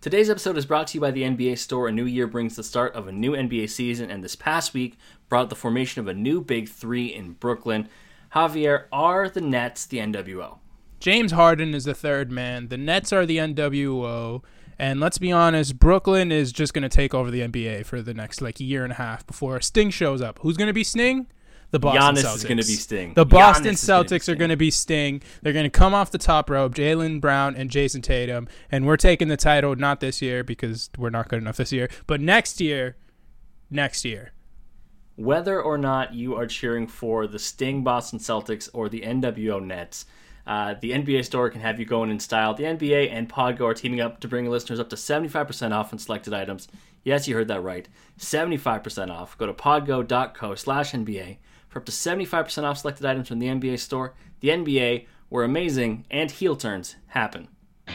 Today's episode is brought to you by the NBA Store. A new year brings the start of a new NBA season, and this past week brought the formation of a new Big Three in Brooklyn. Javier, are the Nets the NWO? James Harden is the third man. The Nets are the NWO. And let's be honest, Brooklyn is just going to take over the NBA for the next year and a half before Sting shows up. Who's going to be Sting? The Boston Celtics. Giannis is going to be Sting. The Boston Celtics are going to be Sting. They're going to come off the top rope, Jaylen Brown and Jason Tatum, and we're taking the title not this year because we're not good enough this year, but next year. Whether or not you are cheering for the Sting Boston Celtics or the NWO Nets, the NBA Store can have you going in style. The NBA and Podgo are teaming up to bring listeners up to 75% off on selected items. Yes, you heard that right. 75% off. Go to podgo.co/NBA for up to 75% off selected items from the NBA Store. The NBA, where amazing and heel turns happen.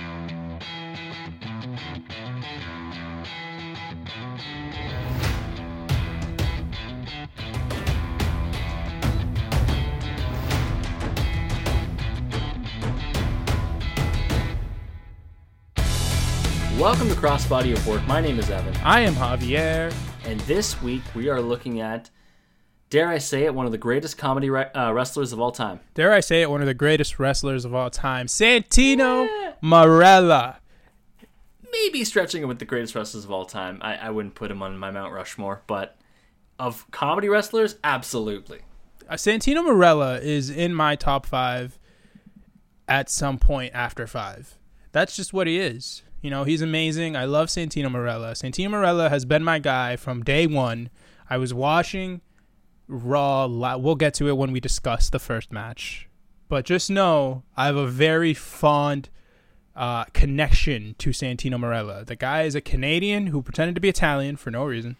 Welcome to Crossbody of Work. My name is Evan. I am Javier. And this week we are looking at, dare I say it, one of the greatest comedy wrestlers of all time. Dare I say it, one of the greatest wrestlers of all time, Santino Marella. Maybe stretching him with the greatest wrestlers of all time. I wouldn't put him on my Mount Rushmore, but of comedy wrestlers, absolutely. Santino Marella is in my top 5 at some point after 5. That's just what he is. You know, he's amazing. I love Santino Marella. Santino Marella has been my guy from day one. I was watching Raw. We'll get to it when we discuss the first match. But just know I have a very fond connection to Santino Marella. The guy is a Canadian who pretended to be Italian for no reason.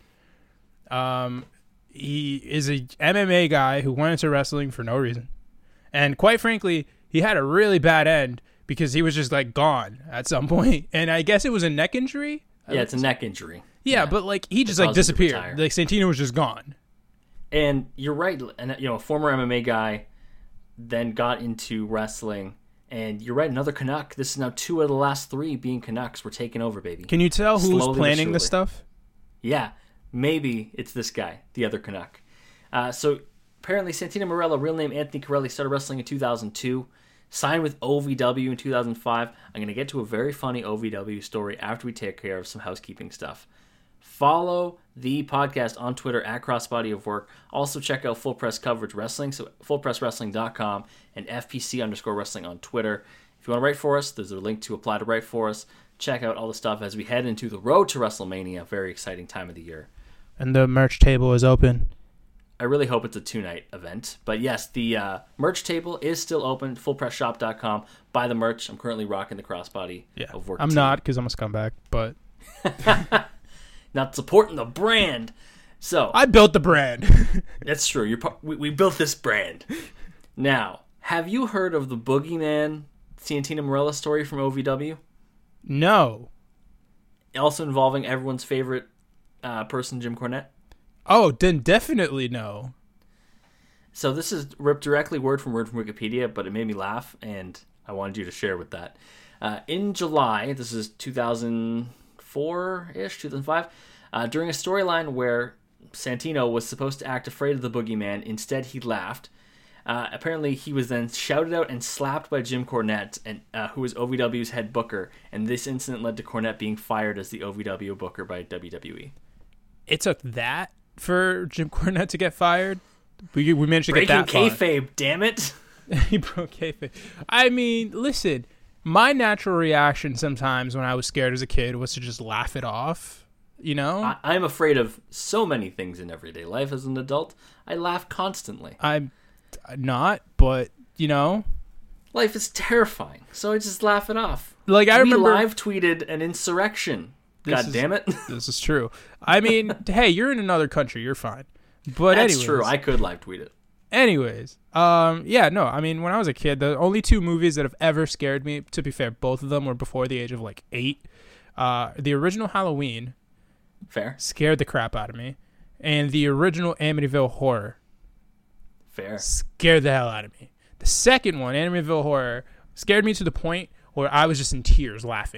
He is a MMA guy who went into wrestling for no reason. And quite frankly, he had a really bad end because he was just gone at some point. And I guess it was a neck injury. Yeah, it's a neck injury. Yeah, but he just disappeared. Santino was just gone. And you're right. And a former MMA guy then got into wrestling. And you're right, another Canuck. This is now 2 of the last 3 being Canucks. We're taking over, baby. Can you tell who's planning this stuff? Yeah, maybe it's this guy, the other Canuck. So apparently Santino Marella, real name Anthony Corelli, started wrestling in 2002. Signed with OVW in 2005. I'm going to get to a very funny OVW story after we take care of some housekeeping stuff. Follow the podcast on Twitter at Crossbody of Work. Also check out Full Press Coverage Wrestling, so fullpresswrestling.com and FPC_wrestling on Twitter. If you want to write for us, there's a link to apply to write for us. Check out all the stuff as we head into the road to WrestleMania. Very exciting time of the year. And the merch table is open. I really hope it's a 2-night event. But yes, the merch table is still open, fullpressshop.com. Buy the merch. I'm currently rocking the Crossbody of Work. I'm not because I'm a scumbag, but... Not supporting the brand. So I built the brand. That's true. We built this brand. Now, have you heard of the Boogeyman Santino Marella story from OVW? No. Also involving everyone's favorite person, Jim Cornette? Oh, then definitely no. So this is ripped directly word from Wikipedia, but it made me laugh, and I wanted you to share with that. In July, this is 2004-ish, 2005, during a storyline where Santino was supposed to act afraid of the Boogeyman, instead he laughed. Apparently, he was then shouted out and slapped by Jim Cornette, who was OVW's head booker, and this incident led to Cornette being fired as the OVW booker by WWE. It took that for Jim Cornette to get fired? We managed to get that far. Breaking kayfabe, damn it. He broke kayfabe. I mean, listen, my natural reaction sometimes when I was scared as a kid was to just laugh it off, you know? I'm afraid of so many things in everyday life as an adult. I laugh constantly. I'm not, but, you know. Life is terrifying, so I just laugh it off. I remember... We live tweeted an insurrection. God damn it. This is true. I mean, hey, you're in another country. You're fine. But That's true. I could live tweet it. Anyways, yeah, no, I mean, when I was a kid, the only 2 movies that have ever scared me, to be fair, both of them were before the age of 8. The original Halloween scared the crap out of me. And the original Amityville Horror scared the hell out of me. The second one, Amityville Horror, scared me to the point where I was just in tears laughing.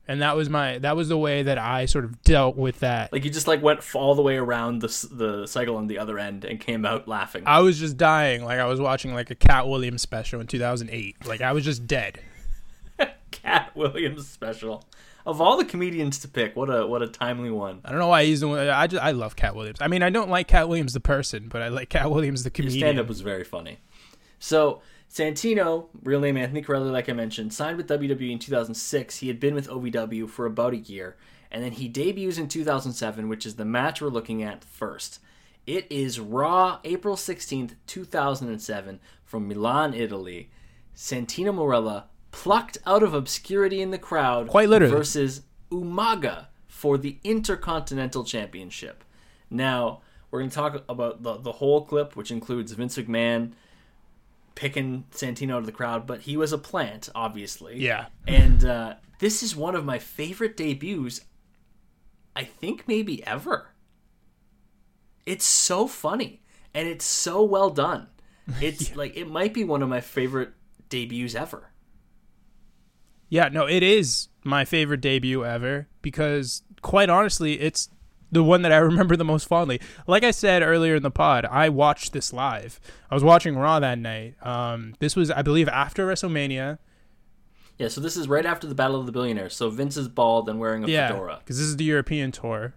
And that was the way that I sort of dealt with that. Like you just like went all the way around the cycle on the other end and came out laughing. I was just dying, like I was watching like a Cat Williams special in 2008. Like I was just dead. Cat Williams special. Of all the comedians to pick, what a timely one. I don't know why he's the one. I love Cat Williams. I mean, I don't like Cat Williams the person, but I like Cat Williams the comedian. His stand-up was very funny. So Santino, real name Anthony Corelli, like I mentioned, signed with WWE in 2006. He had been with OVW for about a year, and then he debuts in 2007, which is the match we're looking at first. It is Raw, April 16th, 2007, from Milan, Italy. Santino Marella plucked out of obscurity in the crowd, quite literally, versus Umaga for the Intercontinental Championship. Now, we're going to talk about the whole clip, which includes Vince McMahon picking Santino out of the crowd, but he was a plant, obviously. Yeah. And this is one of my favorite debuts, I think maybe ever. It's so funny, and it's so well done. It's like, it might be one of my favorite debuts ever. Yeah, no, it is my favorite debut ever because, quite honestly, it's the one that I remember the most fondly. Like I said earlier in the pod, I watched this live. I was watching Raw that night. This was, I believe, after WrestleMania. Yeah, so this is right after the Battle of the Billionaires. So Vince is bald and wearing a fedora. Because this is the European tour.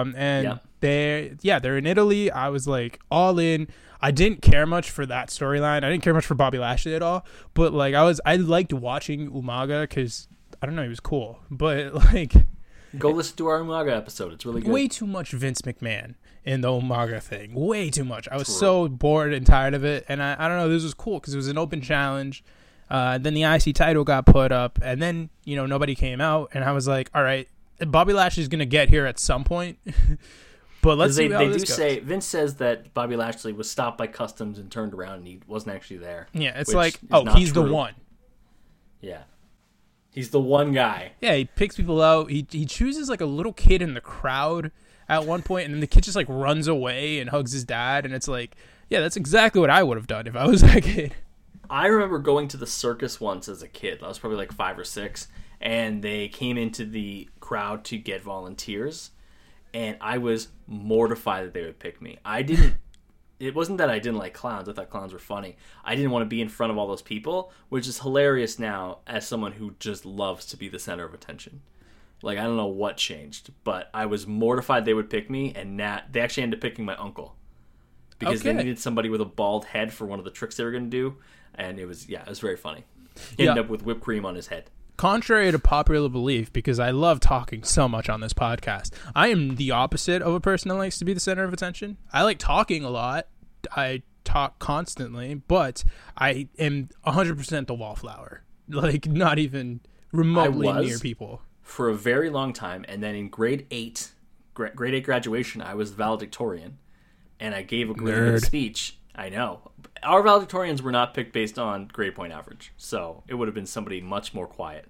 They're in Italy. I was like all in. I didn't care much for that storyline. I didn't care much for Bobby Lashley at all. But like I liked watching Umaga because I don't know, he was cool. But like, go listen to our Umaga episode. It's really good. Way too much Vince McMahon in the Umaga thing. Way too much. I was so bored and tired of it. And I don't know. This was cool because it was an open challenge. Then the IC title got put up, and then nobody came out, and I was like, all right, Bobby Lashley's gonna get here at some point. But let's see how this goes. Say Vince says that Bobby Lashley was stopped by customs and turned around, and he wasn't actually there. Yeah, it's like, he's the one. Yeah, he's the one guy. Yeah, he picks people out. He chooses like a little kid in the crowd at one point, and then the kid just like runs away and hugs his dad, and it's like, yeah, that's exactly what I would have done if I was that kid. I remember going to the circus once as a kid. I was probably like 5 or 6, and they came into the crowd to get volunteers, and I was mortified that they would pick me. It wasn't that I didn't like clowns. I thought clowns were funny. I didn't want to be in front of all those people, which is hilarious now as someone who just loves to be the center of attention. Like, I don't know what changed, but I was mortified they would pick me, and they actually ended up picking my uncle. Because they needed somebody with a bald head for one of the tricks they were going to do. And it was very funny. He ended up with whipped cream on his head. Contrary to popular belief, because I love talking so much on this podcast, I am the opposite of a person that likes to be the center of attention. I like talking a lot. I talk constantly, but I am 100% the wallflower. Like, not even remotely near people. For a very long time, and then in grade 8 graduation, I was valedictorian, and I gave a great speech. I know. Our valedictorians were not picked based on grade point average, so it would have been somebody much more quiet.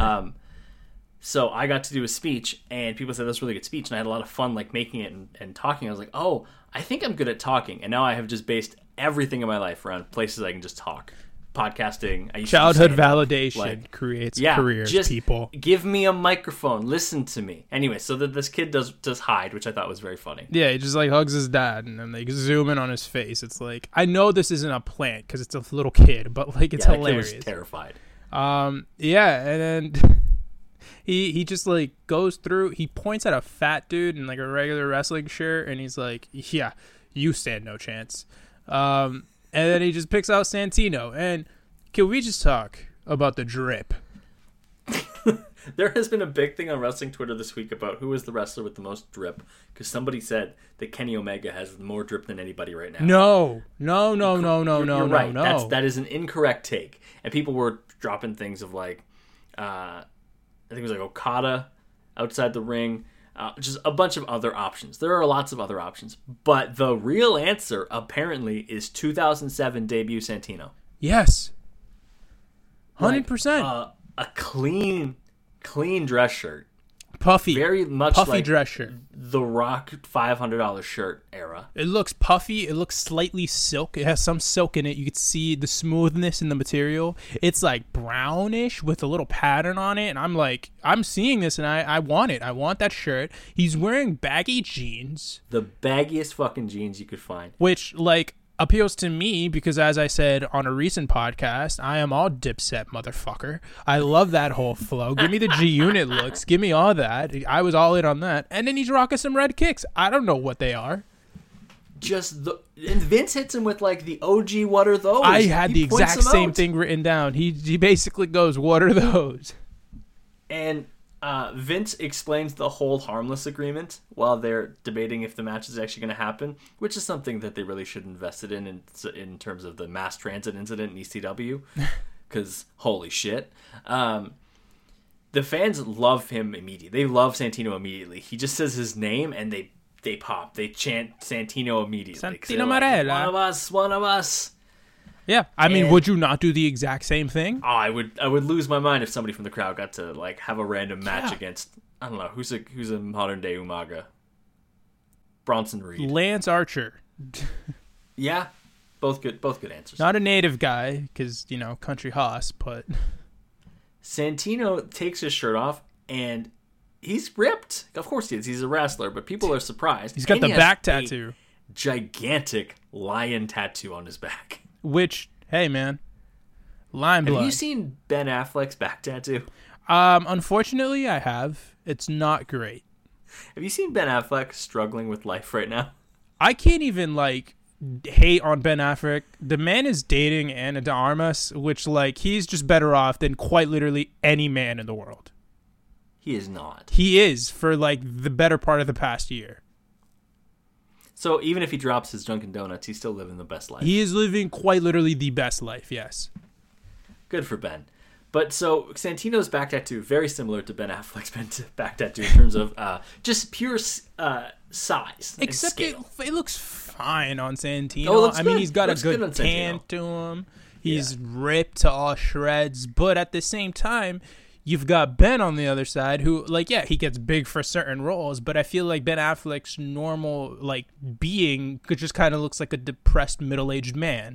So I got to do a speech, and people said, that's a really good speech, and I had a lot of fun like making it and talking. I was like, oh, I think I'm good at talking, and now I have just based everything in my life around places I can just talk. Podcasting. Childhood validation creates careers, just people. Give me a microphone. Listen to me. Anyway, so that this kid does hide, which I thought was very funny. Yeah, he just like hugs his dad and then like zoom in on his face. It's like, I know this isn't a plant because it's a little kid, but like it's hilarious. Kid was terrified. And then he just like goes through. He points at a fat dude in like a regular wrestling shirt, and he's like, "Yeah, you stand no chance." And then he just picks out Santino. And can we just talk about the drip? There has been a big thing on wrestling Twitter this week about who is the wrestler with the most drip. Because somebody said that Kenny Omega has more drip than anybody right now. No. You're right. That is an incorrect take. And people were dropping things of like, I think it was like Okada outside the ring. Just a bunch of other options. There are lots of other options. But the real answer, apparently, is 2007 debut Santino. Yes. 100%. A clean dress shirt. puffy. Very much puffy like dress shirt. the Rock $500 shirt era. It looks puffy. It looks slightly silk. It has some silk in it. You can see the smoothness in the material. It's like brownish with a little pattern on it. And I'm seeing this and I want it. I want that shirt. He's wearing baggy jeans. The baggiest fucking jeans you could find. Which, appeals to me because, as I said on a recent podcast, I am all Dipset, motherfucker. I love that whole flow. Give me the G-Unit looks. Give me all that. I was all in on that. And then he's rocking some red kicks. I don't know what they are. And Vince hits him with the OG, what are those? I had the exact same thing written down. He basically goes, what are those? And Vince explains the hold harmless agreement while they're debating if the match is actually going to happen, which is something that they really should have invested in terms of the mass transit incident in ECW, because holy shit. The fans love him immediately. They love Santino immediately. He just says his name and they pop. They chant Santino immediately. Santino Marella. One of us. Yeah, I mean, would you not do the exact same thing? Oh, I would lose my mind if somebody from the crowd got to have a random match against, I don't know, who's a modern day Umaga. Bronson Reed. Lance Archer. Yeah, both good answers. Not a native guy because country hoss, but Santino takes his shirt off and he's ripped. Of course he is. He's a wrestler, but people are surprised. He's got the back tattoo, gigantic lion tattoo on his back. Which, hey man, lion blood. Have you seen Ben Affleck's back tattoo? Unfortunately, I have. It's not great. Have you seen Ben Affleck struggling with life right now? I can't even hate on Ben Affleck. The man is dating Ana de Armas, which he's just better off than quite literally any man in the world. He is not. He is for the better part of the past year. So even if he drops his Dunkin' Donuts, he's still living the best life. He is living quite literally the best life, yes. Good for Ben. But so Santino's back tattoo, very similar to Ben Affleck's back tattoo in terms of just pure size. Except it looks fine on Santino. Oh, it looks good. He's got looks a good tan to him. He's ripped to all shreds. But at the same time, you've got Ben on the other side who, he gets big for certain roles, but I feel like Ben Affleck's normal, being just kind of looks like a depressed middle-aged man.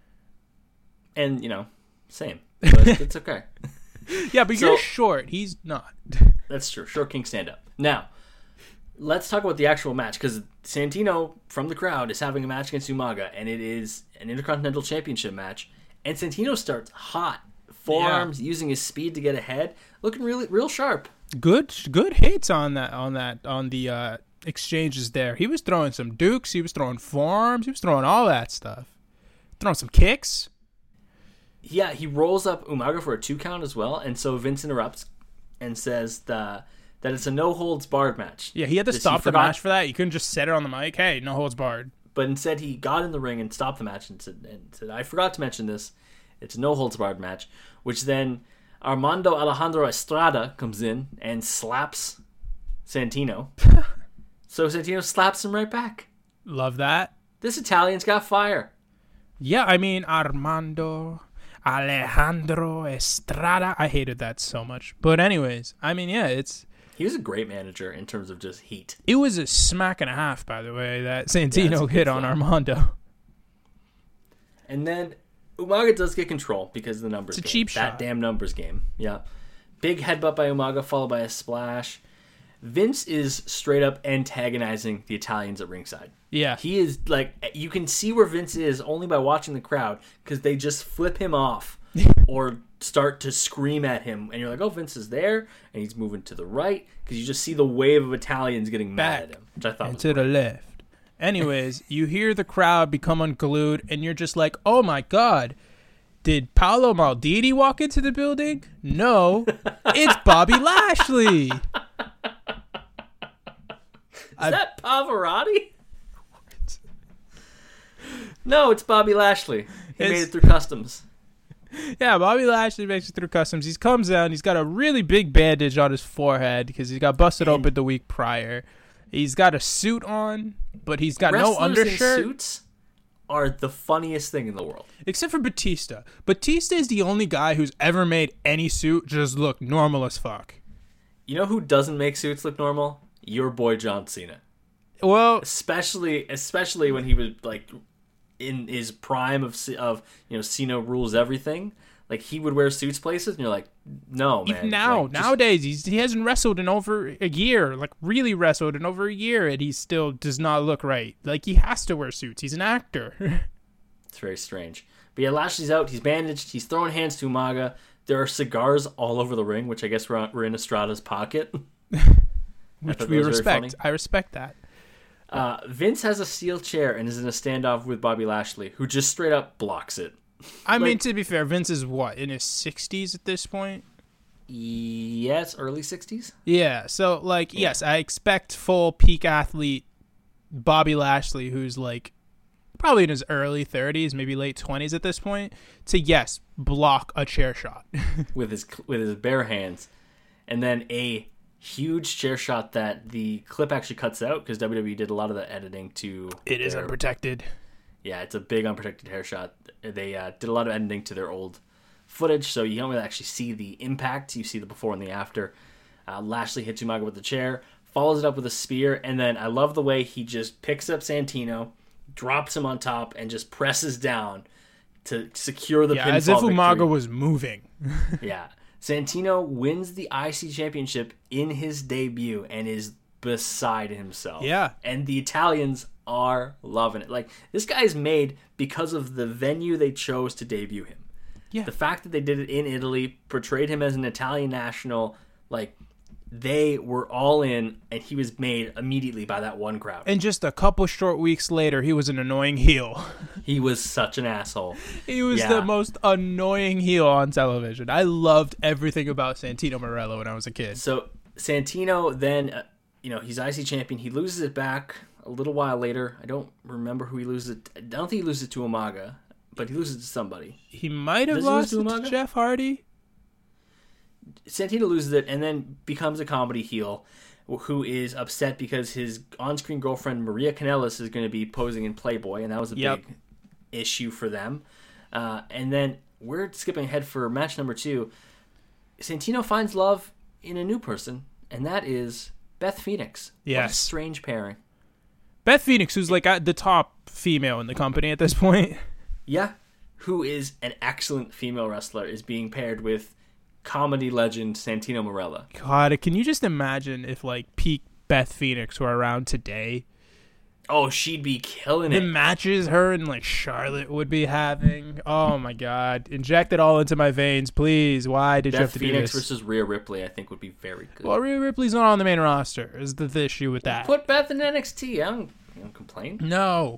And, same. But it's okay. Yeah, but you're short. He's not. That's true. Short king stand up. Now, let's talk about the actual match, because Santino, from the crowd, is having a match against Umaga, and it is an Intercontinental Championship match, and Santino starts hot. Forearms, using his speed to get ahead, looking really real sharp. Good hits on the exchanges there. He was throwing some dukes, he was throwing forearms, he was throwing all that stuff. Throwing some kicks. Yeah, he rolls up Umaga for a 2 count as well, and so Vince interrupts and says that it's a no holds barred match. Yeah, he had to stop the match for that. You couldn't just set it on the mic, hey, no holds barred. But instead he got in the ring and stopped the match and said I forgot to mention this. It's a no-holds-barred match, which then Armando Alejandro Estrada comes in and slaps Santino. So Santino slaps him right back. Love that. This Italian's got fire. Yeah, I mean, Armando Alejandro Estrada. I hated that so much. But anyways, I mean, yeah, he was a great manager in terms of just heat. It was a smack and a half, by the way, that Santino hit on Armando. And then Umaga does get control because of the numbers game. It's a cheap shot. That damn numbers game. Yeah. Big headbutt by Umaga followed by a splash. Vince is straight up antagonizing the Italians at ringside. Yeah. He is you can see where Vince is only by watching the crowd because they just flip him off or start to scream at him. And you're like, oh, Vince is there. And he's moving to the right because you just see the wave of Italians getting mad at him, which I thought and was to great. the left. Anyways, you hear the crowd become unglued, and you're just like, oh my God, did Paolo Maldini walk into the building? No, it's Bobby Lashley. Is that Pavarotti? No, it's Bobby Lashley. He made it through customs. Yeah, Bobby Lashley makes it through customs. He comes out, he's got a really big bandage on his forehead because he got busted open the week prior. He's got a suit on, but he's got no undershirt. In suits are the funniest thing in the world. Except for Batista. Batista is the only guy who's ever made any suit just look normal as fuck. You know who doesn't make suits look normal? Your boy John Cena. Well, Especially when he was like in his prime of Cena rules everything. Like he would wear suits places, and you're like, no, man. even now, Like, nowadays, he hasn't wrestled in over a year, like really wrestled in over a year, and he still does not look right. Like he has to wear suits. He's an actor. it's very strange. But yeah, Lashley's out. He's bandaged. He's throwing hands to Umaga. There are cigars all over the ring, which I guess we're in Estrada's pocket. Which we respect. I respect that. Vince has a steel chair and is in a standoff with Bobby Lashley, who just straight up blocks it. I mean, to be fair, Vince is what, in his 60s at this point? Yes, early 60s. Yeah, so, like, yes, I expect full peak athlete Bobby Lashley, who's, like, probably in his early 30s, maybe late 20s at this point, to, yes, block a chair shot. with his bare hands. And then a huge chair shot that the clip actually cuts out because WWE did a lot of the editing to... It is unprotected. Yeah, it's a big unprotected hair shot. They did a lot of editing to their old footage, so you don't really actually see the impact. You see the before and the after. Lashley hits Umaga with the chair, follows it up with a spear, and then I love the way he just picks up Santino, drops him on top, and just presses down to secure the pinfall as if Umaga victory. was moving. Yeah. Santino wins the IC Championship in his debut and is beside himself. Yeah. And the Italians are loving it. Like, this guy is made because of the venue they chose to debut him. Yeah. The fact that they did it in Italy, portrayed him as an Italian national, like, they were all in, and he was made immediately by that one crowd. And just a couple short weeks later, he was an annoying heel. He was such an asshole. He was the most annoying heel on television. I loved everything about Santino Marella when I was a kid. So Santino then, he's IC champion. He loses it back a little while later. I don't remember who he loses it. I don't think he loses it to Umaga, but he loses it to somebody. He might have Does he lost lose it to to Umaga? Jeff Hardy. Santino loses it and then becomes a comedy heel who is upset because his on-screen girlfriend Maria Kanellis is going to be posing in Playboy, and that was a big issue for them. And then we're skipping ahead for match number 2. Santino finds love in a new person, and that is Beth Phoenix. Yes. What a strange pairing. Beth Phoenix, who's like the top female in the company at this point. Yeah. Who is an excellent female wrestler, is being paired with comedy legend Santino Marella. God, can you just imagine if like peak Beth Phoenix were around today? Oh, she'd be killing The it. matches her and like Charlotte would be having. Oh my God. Inject it all into my veins, please. Why did you have Beth to Phoenix do this? versus Rhea Ripley, I think, would be very good. Well, Rhea Ripley's not on the main roster, is the issue with that. Put Beth in NXT. I don't complain. No.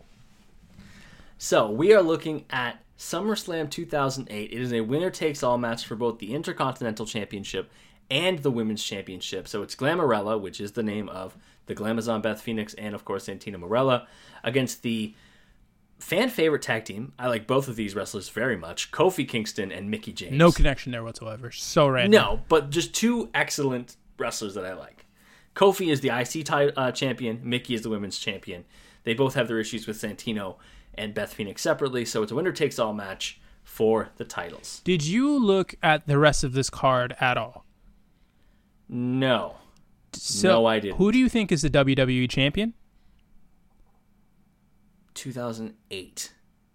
So, we are looking at SummerSlam 2008. It is a winner-takes-all match for both the Intercontinental Championship and the Women's Championship. So, it's Glamorella, which is the name of the Glamazon Beth Phoenix and, of course, Santino Marella, against the fan-favorite tag team. I like both of these wrestlers very much. Kofi Kingston and Mickie James. No connection there whatsoever. So random. No, but just two excellent wrestlers that I like. Kofi is the IC champion. Mickie is the women's champion. They both have their issues with Santino and Beth Phoenix separately, so it's a winner-takes-all match for the titles. Did you look at the rest of this card at all? No. So, No, I didn't. Who do you think is the WWE champion? 2008.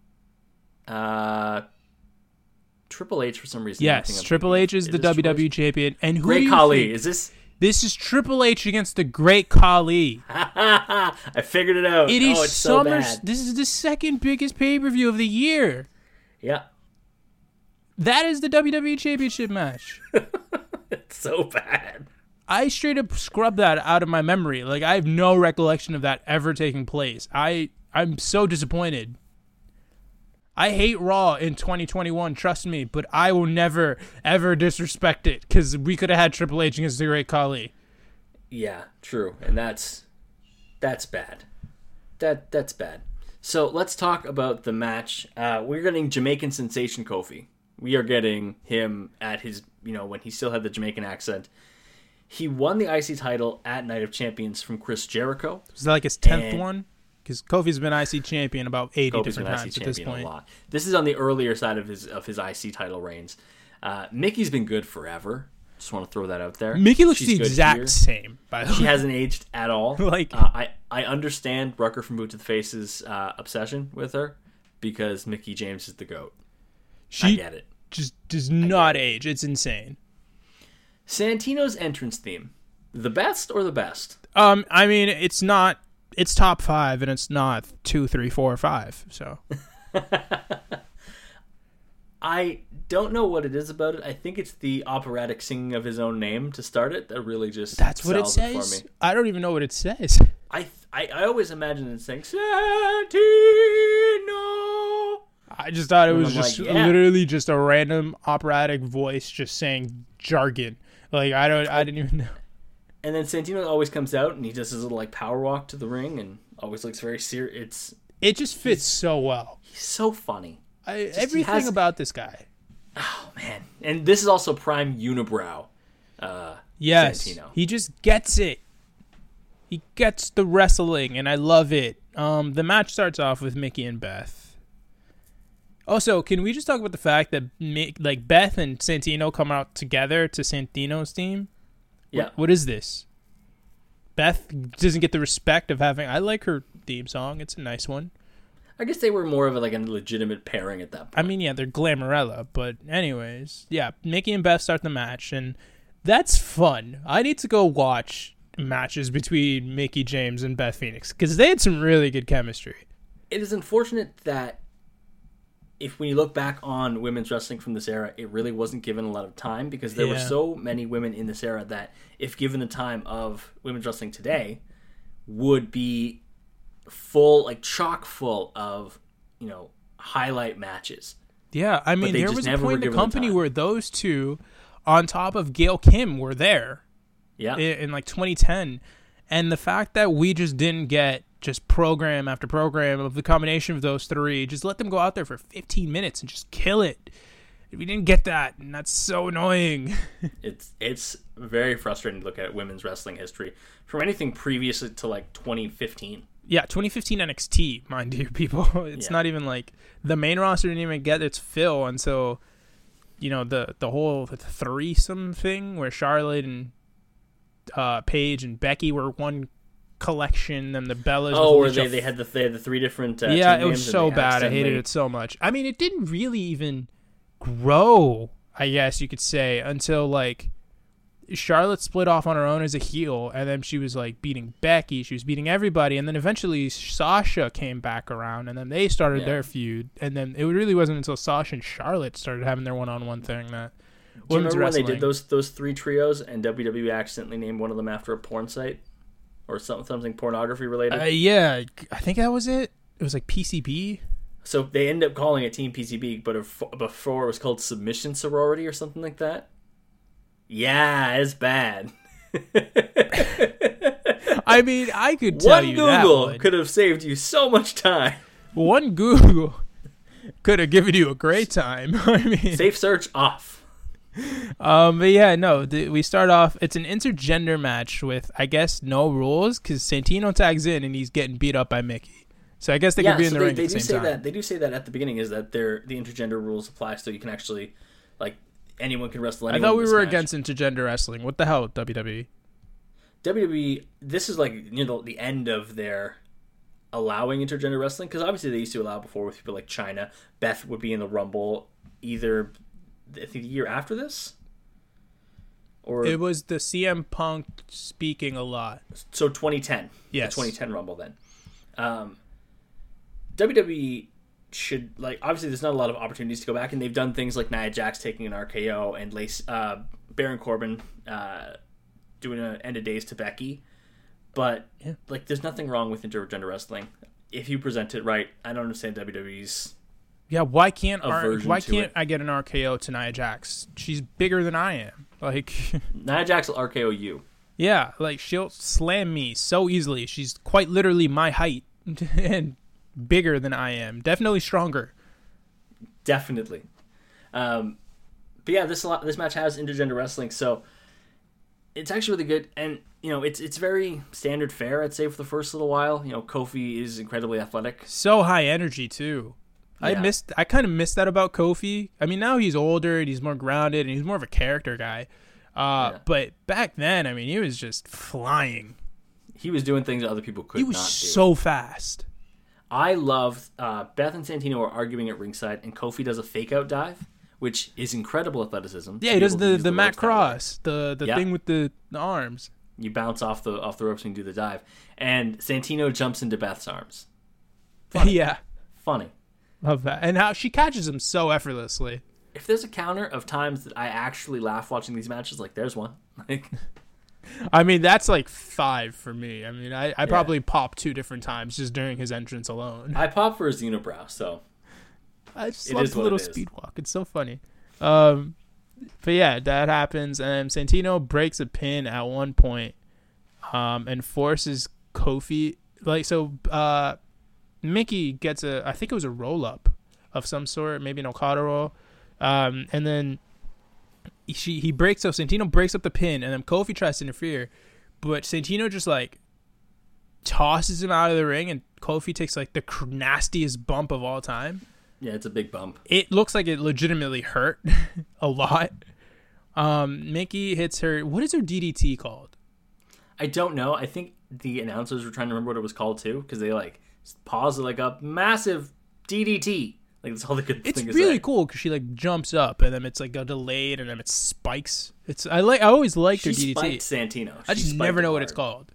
Triple H for some reason. Yes, Triple H is the WWE champion. And who do Great you Khali. think? Is this? This is Triple H against the Great Khali. I figured it out. It is it's so bad. This is the second biggest pay-per-view of the year. Yeah. That is the WWE Championship match. It's so bad. I straight up scrubbed that out of my memory. Like, I have no recollection of that ever taking place. I'm so disappointed. I hate Raw in 2021, trust me, but I will never, ever disrespect it because we could have had Triple H against the Great Khali. Yeah, true. And that's bad. That's bad. So let's talk about the match. We're getting Jamaican sensation Kofi. We are getting him at his, when he still had the Jamaican accent. He won the IC title at Night of Champions from Chris Jericho. Is that like his 10th one? Because Kofi's been IC champion about 80 different times at this point. A lot. This is on the earlier side of his IC title reigns. Mickey's been good forever. Just want to throw that out there. Mickey looks She's the good exact here. same, by the way. She hasn't aged at all. Like- I understand Rucker from Boot to the Face's obsession with her because Mickey James is the GOAT. I get it. Just does not age. It's insane. Santino's entrance theme, the best or the best? I mean, it's not. It's top 5, and it's not 2, 3, 4, 5. So I don't know what it is about it. I think it's the operatic singing of his own name to start it that really just that's what it sells says. for me. I don't even know what it says. I always imagine it saying Santino. I just thought it And was I'm just like, yeah. literally just a random operatic voice just saying jargon. Like I didn't even know. And then Santino always comes out and he does his little like power walk to the ring and always looks very serious. It just fits so well. He's so funny. Everything about this guy. Oh man! And this is also prime unibrow. Yes, Santino. he just gets it. He gets the wrestling, and I love it. The match starts off with Mickey and Beth. Also, can we just talk about the fact that Beth and Santino come out together to Santino's team? Yeah. What is this? Beth doesn't get the respect of having. I like her theme song. It's a nice one. I guess they were more of a legitimate pairing at that point. I mean, yeah, they're Glamorella, but anyways, yeah, Mickey and Beth start the match, and that's fun. I need to go watch matches between Mickey James and Beth Phoenix because they had some really good chemistry. It is unfortunate that when you look back on women's wrestling from this era, it really wasn't given a lot of time because there were so many women in this era that, if given the time of women's wrestling today, would be chock full of, highlight matches. Yeah, I mean, there was a point in the company where those two, on top of Gail Kim, were there. Yeah. In 2010. And the fact that we just didn't get just program after program of the combination of those three, just let them go out there for 15 minutes and just kill it. We didn't get that, and that's so annoying. It's very frustrating to look at women's wrestling history from anything previous to 2015. Yeah, 2015 NXT, mind you, people. It's not even the main roster didn't even get its fill until, the whole threesome thing where Charlotte and Paige and Becky were one collection, and the Bellas. Oh, where they had the 3 different. Yeah, team it was names so and they bad. I hated it so much. I mean, it didn't really even grow, I guess you could say, until Charlotte split off on her own as a heel, and then she was beating Becky, she was beating everybody, and then eventually Sasha came back around, and then they started their feud, and then it really wasn't until Sasha and Charlotte started having their one-on-one thing that. Do you remember when they did those 3 trios and WWE accidentally named one of them after a porn site or something pornography related? Yeah, I think that was it. It was PCB. So they ended up calling it Team PCB, but before it was called Submission Sorority or something like that. Yeah, it's bad. I mean, I could tell you that one Google could have saved you so much time. One Google could have given you a great time. I mean, safe search off. But yeah, no. We start off. It's an intergender match with, I guess, no rules because Santino tags in and he's getting beat up by Mickey. So I guess they could be in the ring at the same time. They do say that at the beginning is that the intergender rules apply, so you can actually anyone can wrestle anyone. I thought we were against intergender wrestling. What the hell, WWE? WWE, this is the end of their allowing intergender wrestling, because obviously they used to allow before with people like China. Beth would be in the Rumble either, I think, the year after this, or it was the CM Punk speaking a lot. So 2010, yes, the 2010 Rumble. Then WWE should obviously there's not a lot of opportunities to go back, and they've done things like Nia Jax taking an RKO and Baron Corbin doing an end of days to Becky, but there's nothing wrong with intergender wrestling if you present it right. I don't understand WWE's why can't I get an RKO to Nia Jax? She's bigger than I am. Nia Jax will RKO you. Yeah, she'll slam me so easily. She's quite literally my height and bigger than I am. Definitely stronger. Definitely. But yeah, this match has intergender wrestling, so it's actually really good. And it's very standard fare, I'd say, for the first little while. Kofi is incredibly athletic, so high energy too. Yeah. I kind of missed that about Kofi. I mean, now he's older and he's more grounded and he's more of a character guy. But back then, I mean, he was just flying. He was doing things that other people could not do. He was so fast. I love Beth and Santino are arguing at ringside, and Kofi does a fake out dive, which is incredible athleticism. Yeah, he does the Matt Cross, the thing with the arms. You bounce off the ropes and do the dive, and Santino jumps into Beth's arms. Funny. Yeah, funny. Love that, and how she catches him so effortlessly. If there's a counter of times that I actually laugh watching these matches, like there's one. Like, I mean, that's like 5 for me. I mean, I probably popped 2 different times just during his entrance alone. I pop for his unibrow, so I just love the little speed walk. It's so funny. But yeah, that happens, and Santino breaks a pin at one point, and forces Kofi. Mickey gets I think it was a roll up of some sort, maybe an Okada roll, and then Santino breaks up the pin, and then Kofi tries to interfere, but Santino just like tosses him out of the ring, and Kofi takes like the nastiest bump of all time. Yeah, it's a big bump. It looks like it legitimately hurt a lot. Mickey hits her. What is her DDT called? I don't know. I think the announcers were trying to remember what it was called too, because they like paused like a massive DDT. Like that's all they could think of. It's really cool because she like jumps up, and then it's like a delayed, and then it spikes. I always liked her DDT. She spiked Santino. I just never know what it's called.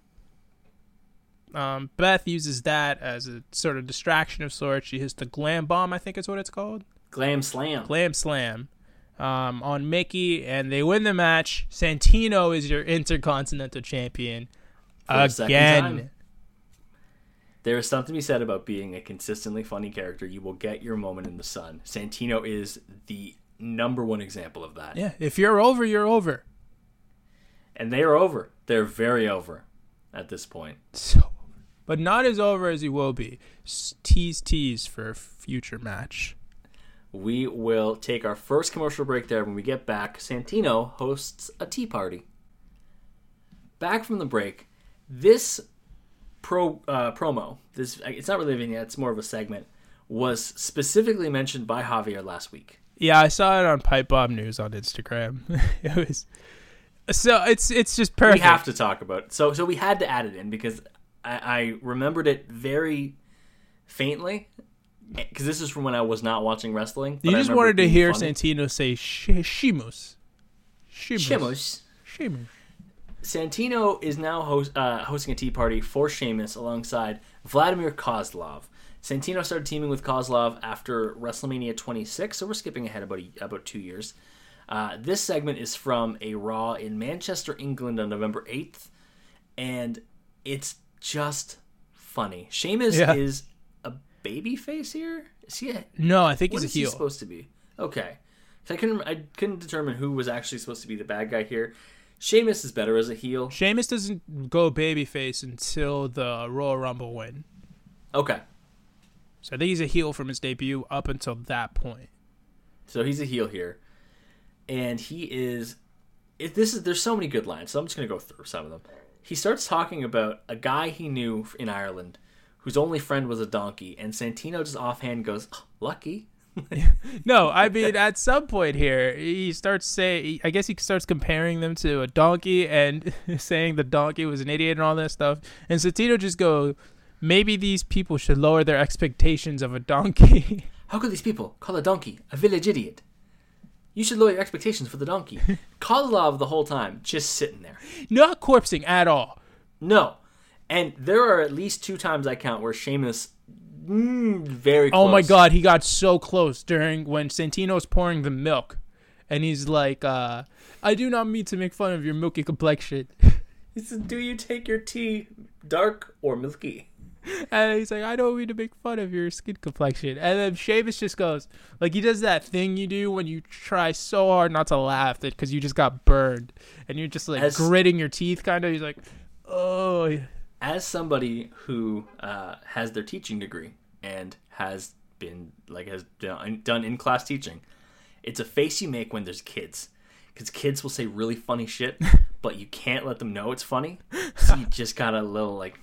Beth uses that as a sort of distraction of sorts. She hits the glam bomb, I think is what it's called. Glam slam. Glam slam. On Mickey, and they win the match. Santino is your Intercontinental Champion again. There is something to be said about being a consistently funny character. You will get your moment in the sun. Santino is the number one example of that. Yeah, if you're over, you're over. And they are over. They're very over at this point. So, but not as over as he will be. Tease for a future match. We will take our first commercial break there. When we get back, Santino hosts a tea party. Back from the break, this promo, it's not really a vignette, it's more of a segment, was specifically mentioned by Javier last week. Yeah, I saw it on Pipe Bomb News on Instagram. It was it's just perfect. We have to talk about it. So we had to add it in because I remembered it very faintly. Because this is from when I was not watching wrestling. You just wanted to hear Santino say Sheamus. Santino is now hosting a tea party for Sheamus alongside Vladimir Kozlov. Santino started teaming with Kozlov after WrestleMania 26, so we're skipping ahead about 2 years. This segment is from a Raw in Manchester, England on November 8th, and it's just funny. Sheamus is a baby face here? Is he No, I think he's a heel. What is he supposed to be? Okay. I couldn't determine who was actually supposed to be the bad guy here. Sheamus is better as a heel. Sheamus doesn't go babyface until the Royal Rumble win. Okay. So I think he's a heel from his debut up until that point. So he's a heel here. And he is... There's so many good lines, so I'm just going to go through some of them. He starts talking about a guy he knew in Ireland whose only friend was a donkey, and Santino just offhand goes, oh, lucky. No, I mean, at some point here, he starts saying, I guess he starts comparing them to a donkey and saying the donkey was an idiot and all that stuff. And Santino just goes, maybe these people should lower their expectations of a donkey. How could these people call a donkey a village idiot? You should lower your expectations for the donkey. Kozlov the whole time, just sitting there. Not corpsing at all. No. And there are at least 2 times I count where Sheamus very close. Oh my God, he got so close during when Santino's pouring the milk. And he's like, I do not mean to make fun of your milky complexion. He said, do you take your tea dark or milky? And he's like, I don't mean to make fun of your skin complexion. And then Sheamus just goes, like he does that thing you do when you try so hard not to laugh because you just got burned. And you're just like gritting your teeth kind of. He's like, oh. As somebody who has their teaching degree and has done in-class teaching, it's a face you make when there's kids. Because kids will say really funny shit, but you can't let them know it's funny. So you just got a little like,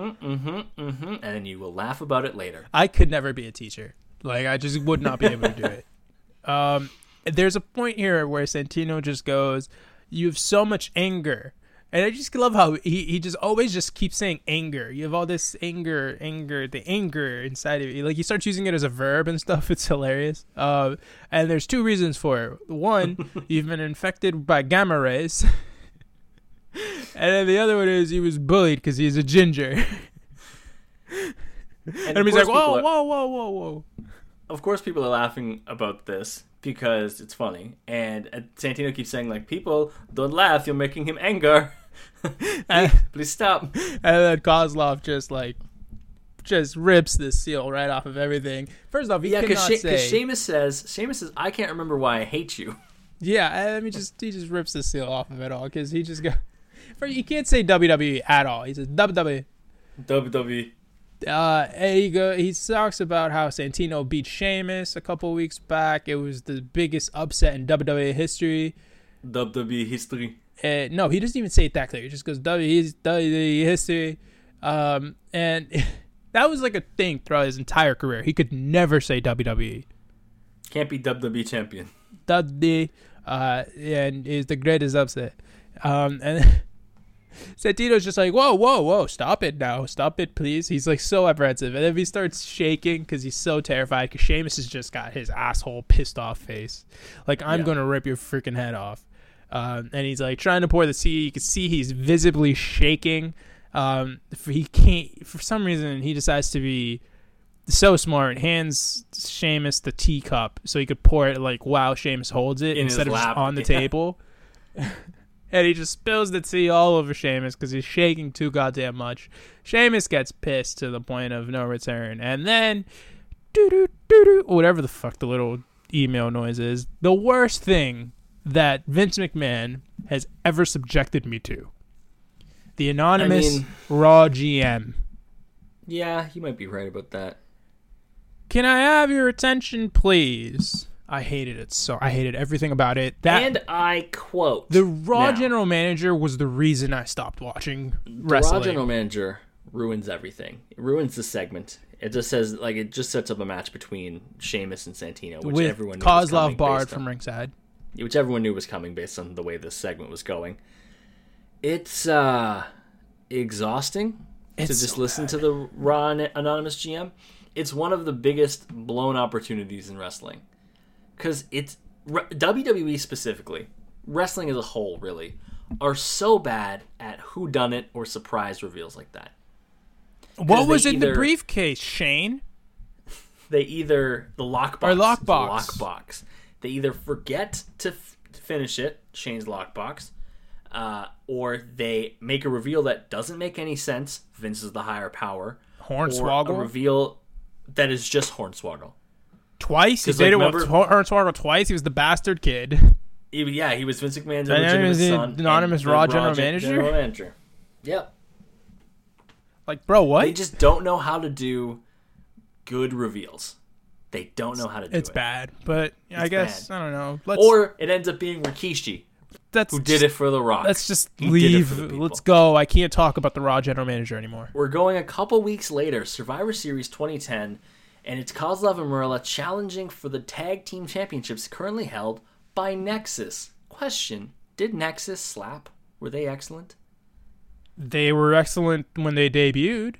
and then you will laugh about it later. I could never be a teacher. Like, I just would not be able to do it. There's a point here where Santino just goes, You have so much anger. And I just love how he just always just keeps saying anger. You have all this anger, the anger inside of you. Like, he starts using it as a verb and stuff. It's hilarious. And there's two reasons for it. One, you've been infected by gamma rays. And then the other one is he was bullied because he's a ginger. And he's like, whoa. Of course people are laughing about this because it's funny. And Santino keeps saying, like, people, don't laugh. You're making him anger. Please stop. And then Kozlov just rips the seal right off of everything. First off, he cannot say. Because Sheamus says, I can't remember why I hate you. Yeah, he just rips the seal off of it all because he just got. He can't say WWE at all. He says WWE. WWE. And he talks about how Santino beat Sheamus a couple weeks back. It was the biggest upset in WWE history. WWE history. No, he doesn't even say it that clear. He just goes WWE history. And that was like a thing throughout his entire career. He could never say WWE. Can't be WWE champion. WWE, and is the greatest upset. And Santino's just like, whoa, stop it now. Stop it, please. He's like so apprehensive. And then he starts shaking because he's so terrified because Sheamus has just got his asshole pissed off face. Like, I'm going to rip your freaking head off. And he's like trying to pour the tea. You can see he's visibly shaking. He can't, for some reason, he decides to be so smart. Hands Sheamus the teacup so he could pour it like while Sheamus holds it instead of just on the table. And he just spills the tea all over Sheamus because he's shaking too goddamn much. Sheamus gets pissed to the point of no return. And then, whatever the fuck the little email noise is, the worst thing that Vince McMahon has ever subjected me to. The anonymous Raw GM. Yeah, you might be right about that. Can I have your attention, please? I hated it. So I hated everything about it. And I quote, the Raw general manager was the reason I stopped watching wrestling. The Raw general manager ruins everything. It ruins the segment. It just says, like, it just sets up a match between Sheamus and Santino, which with everyone knew Kozlov barred from ringside. Which everyone knew was coming based on the way this segment was going. It's exhausting to just listen to the Raw anonymous GM. It's one of the biggest blown opportunities in wrestling. Because it's WWE specifically, wrestling as a whole, really, are so bad at whodunit or surprise reveals like that. What was in the briefcase, Shane? The lockbox. Or lockbox. The lockbox. They either forget to finish it, Shane's lockbox, or they make a reveal that doesn't make any sense. Vince is the higher power. Hornswoggle. Or a reveal that is just Hornswoggle. Twice? He did it with Hornswoggle twice? He was the bastard kid. He was Vince McMahon's illegitimate son. Anonymous Raw general manager? Yep. Like, bro, what? They just don't know how to do good reveals. They don't know how to do it. It's bad, but I guess, I don't know. Or it ends up being Rikishi, who did it for The Rock. Let's just leave. Let's go. I can't talk about the Raw general manager anymore. We're going a couple weeks later, Survivor Series 2010, and it's Kozlov and Morella challenging for the tag team championships currently held by Nexus. Question, did Nexus slap? Were they excellent? They were excellent when they debuted.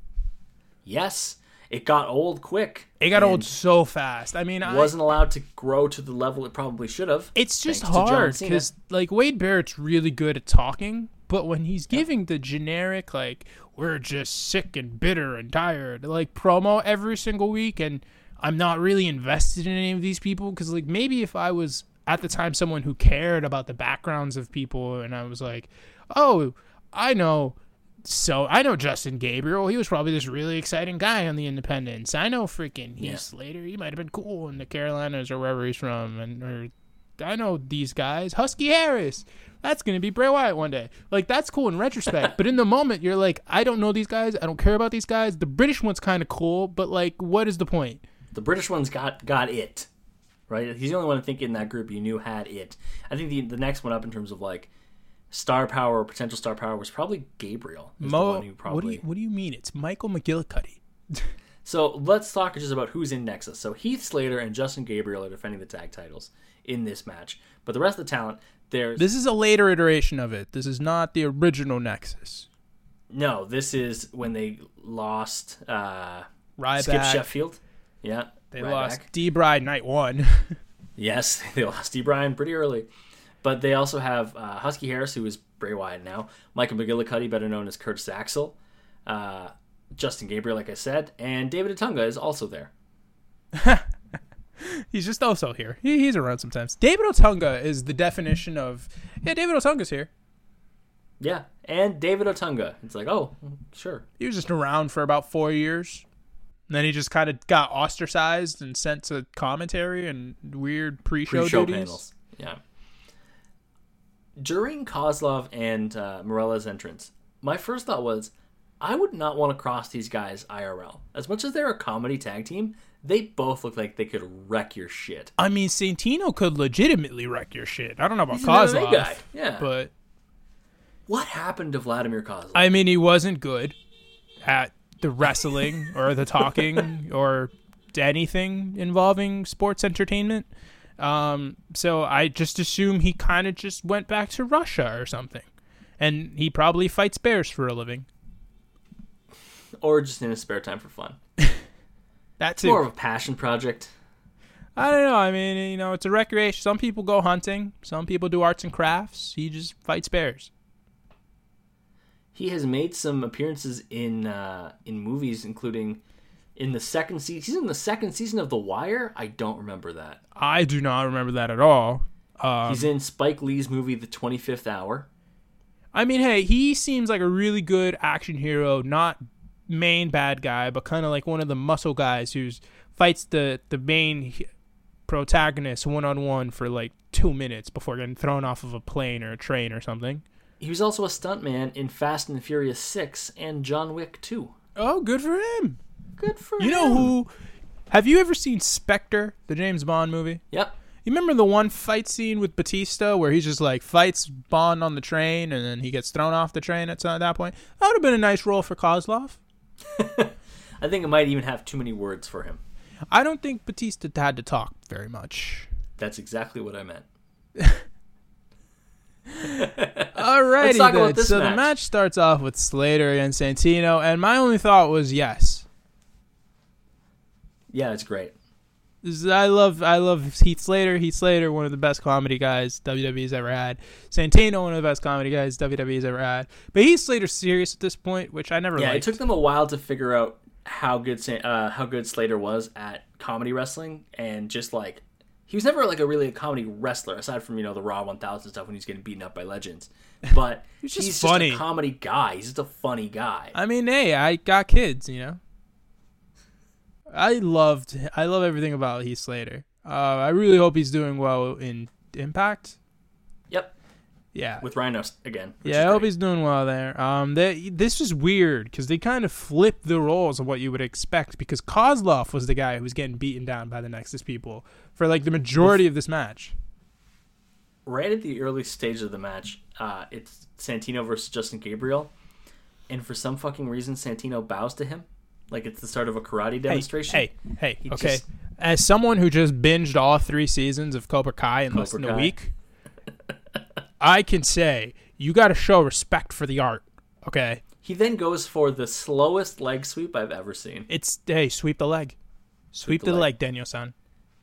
Yes. It got old quick. It got old so fast. I mean, wasn't allowed to grow to the level it probably should have. It's just hard because, like, Wade Barrett's really good at talking, but when he's giving the generic, like, we're just sick and bitter and tired, like, promo every single week, and I'm not really invested in any of these people because, like, maybe if I was at the time someone who cared about the backgrounds of people and I was like, oh, I know Justin Gabriel. He was probably this really exciting guy on the Independents. I know freaking Heath Slater. He might have been cool in the Carolinas or wherever he's from. Or I know these guys. Husky Harris. That's going to be Bray Wyatt one day. Like, that's cool in retrospect. But in the moment, you're like, I don't know these guys. I don't care about these guys. The British one's kind of cool, but, like, what is the point? The British one's got it, right? He's the only one I think in that group you knew had it. I think the next one up in terms of, like, star power or potential star power was probably Gabriel. What do you mean? It's Michael McGillicuddy. So let's talk just about who's in Nexus. So Heath Slater and Justin Gabriel are defending the tag titles in this match. But the rest of the talent, This is a later iteration of it. This is not the original Nexus. No, this is when they lost Ryback. Skip Sheffield. Yeah. They Ryback. lost D-Bride night 1. Yes, they lost D. Bryan pretty early. But they also have Husky Harris, who is Bray Wyatt now, Michael McGillicuddy, better known as Curtis Axel, Justin Gabriel, like I said, and David Otunga is also there. He's just also here. He's around sometimes. David Otunga is the definition of, David Otunga's here. Yeah, and David Otunga. It's like, oh, sure. He was just around for about 4 years. And then he just kind of got ostracized and sent to commentary and weird pre-show duties. Panels. Yeah. During Kozlov and Morella's entrance, my first thought was, I would not want to cross these guys IRL. As much as they're a comedy tag team, they both look like they could wreck your shit. I mean, Santino could legitimately wreck your shit. I don't know about He's an MMA Kozlov. guy. Yeah. But what happened to Vladimir Kozlov? I mean, he wasn't good at the wrestling or the talking or anything involving sports entertainment. So I just assume he kind of just went back to Russia or something. And he probably fights bears for a living. Or just in his spare time for fun. That too. More of a passion project. I don't know. I mean, it's a recreation. Some people go hunting. Some people do arts and crafts. He just fights bears. He has made some appearances in movies, including in the second season. He's in the second season of The Wire. I don't remember that. I do not remember that at all. He's in Spike Lee's movie, The 25th Hour. I mean, hey, he seems like a really good action hero, not main bad guy, but kind of like one of the muscle guys who fights the main protagonist one-on-one for like 2 minutes before getting thrown off of a plane or a train or something. He was also a stuntman in Fast and the Furious 6 and John Wick 2. Oh, good for him. Good for him. You know who? Have you ever seen Spectre, the James Bond movie? Yep. You remember the one fight scene with Batista where he just like fights Bond on the train and then he gets thrown off the train at that point? That would have been a nice role for Kozlov. I think it might even have too many words for him. I don't think Batista had to talk very much. That's exactly what I meant. Alrighty then. So the match starts off with Slater and Santino, and my only thought was yes. Yeah, it's great. I love Heath Slater. Heath Slater, one of the best comedy guys WWE's ever had. Santino, one of the best comedy guys WWE's ever had. But Heath Slater's serious at this point, which I never liked. Yeah, it took them a while to figure out how good Slater was at comedy wrestling, and just like he was never like a comedy wrestler aside from the Raw 1000 stuff when he's getting beaten up by legends. But he's just funny. A comedy guy. He's just a funny guy. I mean, hey, I got kids, I love everything about Heath Slater. I really hope he's doing well in Impact. Yep. Yeah. With Rhino again. Yeah, I hope he's doing well there. This was weird because they kind of flipped the roles of what you would expect because Kozlov was the guy who was getting beaten down by the Nexus people for like the majority of this match. Right at the early stage of the match, it's Santino versus Justin Gabriel. And for some fucking reason, Santino bows to him. Like it's the start of a karate demonstration. Hey, okay. As someone who just binged all 3 seasons of Cobra Kai in less than a week, I can say you got to show respect for the art, okay? He then goes for the slowest leg sweep I've ever seen. Sweep the leg. Sweep the leg, Daniel-san.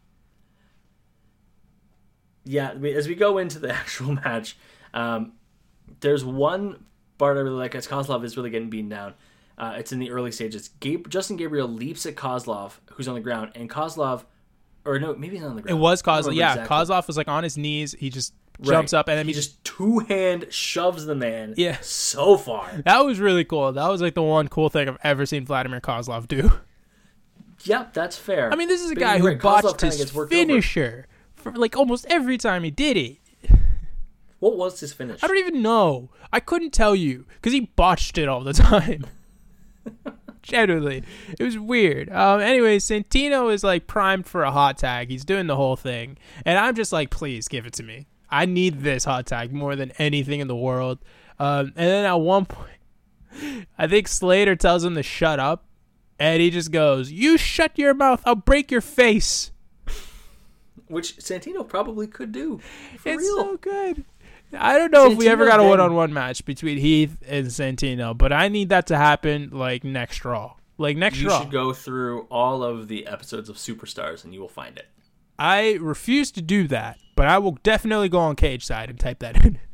Yeah, as we go into the actual match, there's one part I really like as Kozlov is really getting beaten down. It's in the early stages. Justin Gabriel leaps at Kozlov, who's on the ground, and Kozlov, or no, maybe he's not on the ground. It was Kozlov. Yeah, exactly. Kozlov was like on his knees. He just jumps up and then he just 2-hand shoves the man. Yeah, so far. That was really cool. That was like the one cool thing I've ever seen Vladimir Kozlov do. Yep, that's fair. I mean, this is a guy who botched his finisher for like almost every time he did it. What was his finish? I don't even know. I couldn't tell you because he botched it all the time. Generally, it was weird. Anyway, Santino is like primed for a hot tag. He's doing the whole thing, and I'm just like, please give it to me. I need this hot tag more than anything in the world. And then at one point, I think Slater tells him to shut up, and he just goes, "You shut your mouth. I'll break your face." Which Santino probably could do. It's real. So good. I don't know if we ever got a then- one-on-one match between Heath and Santino, but I need that to happen like next Raw. Like next You Raw. should go through all of the episodes of Superstars and you will find it. I refuse to do that, but I will definitely go on Cage Side and type that in.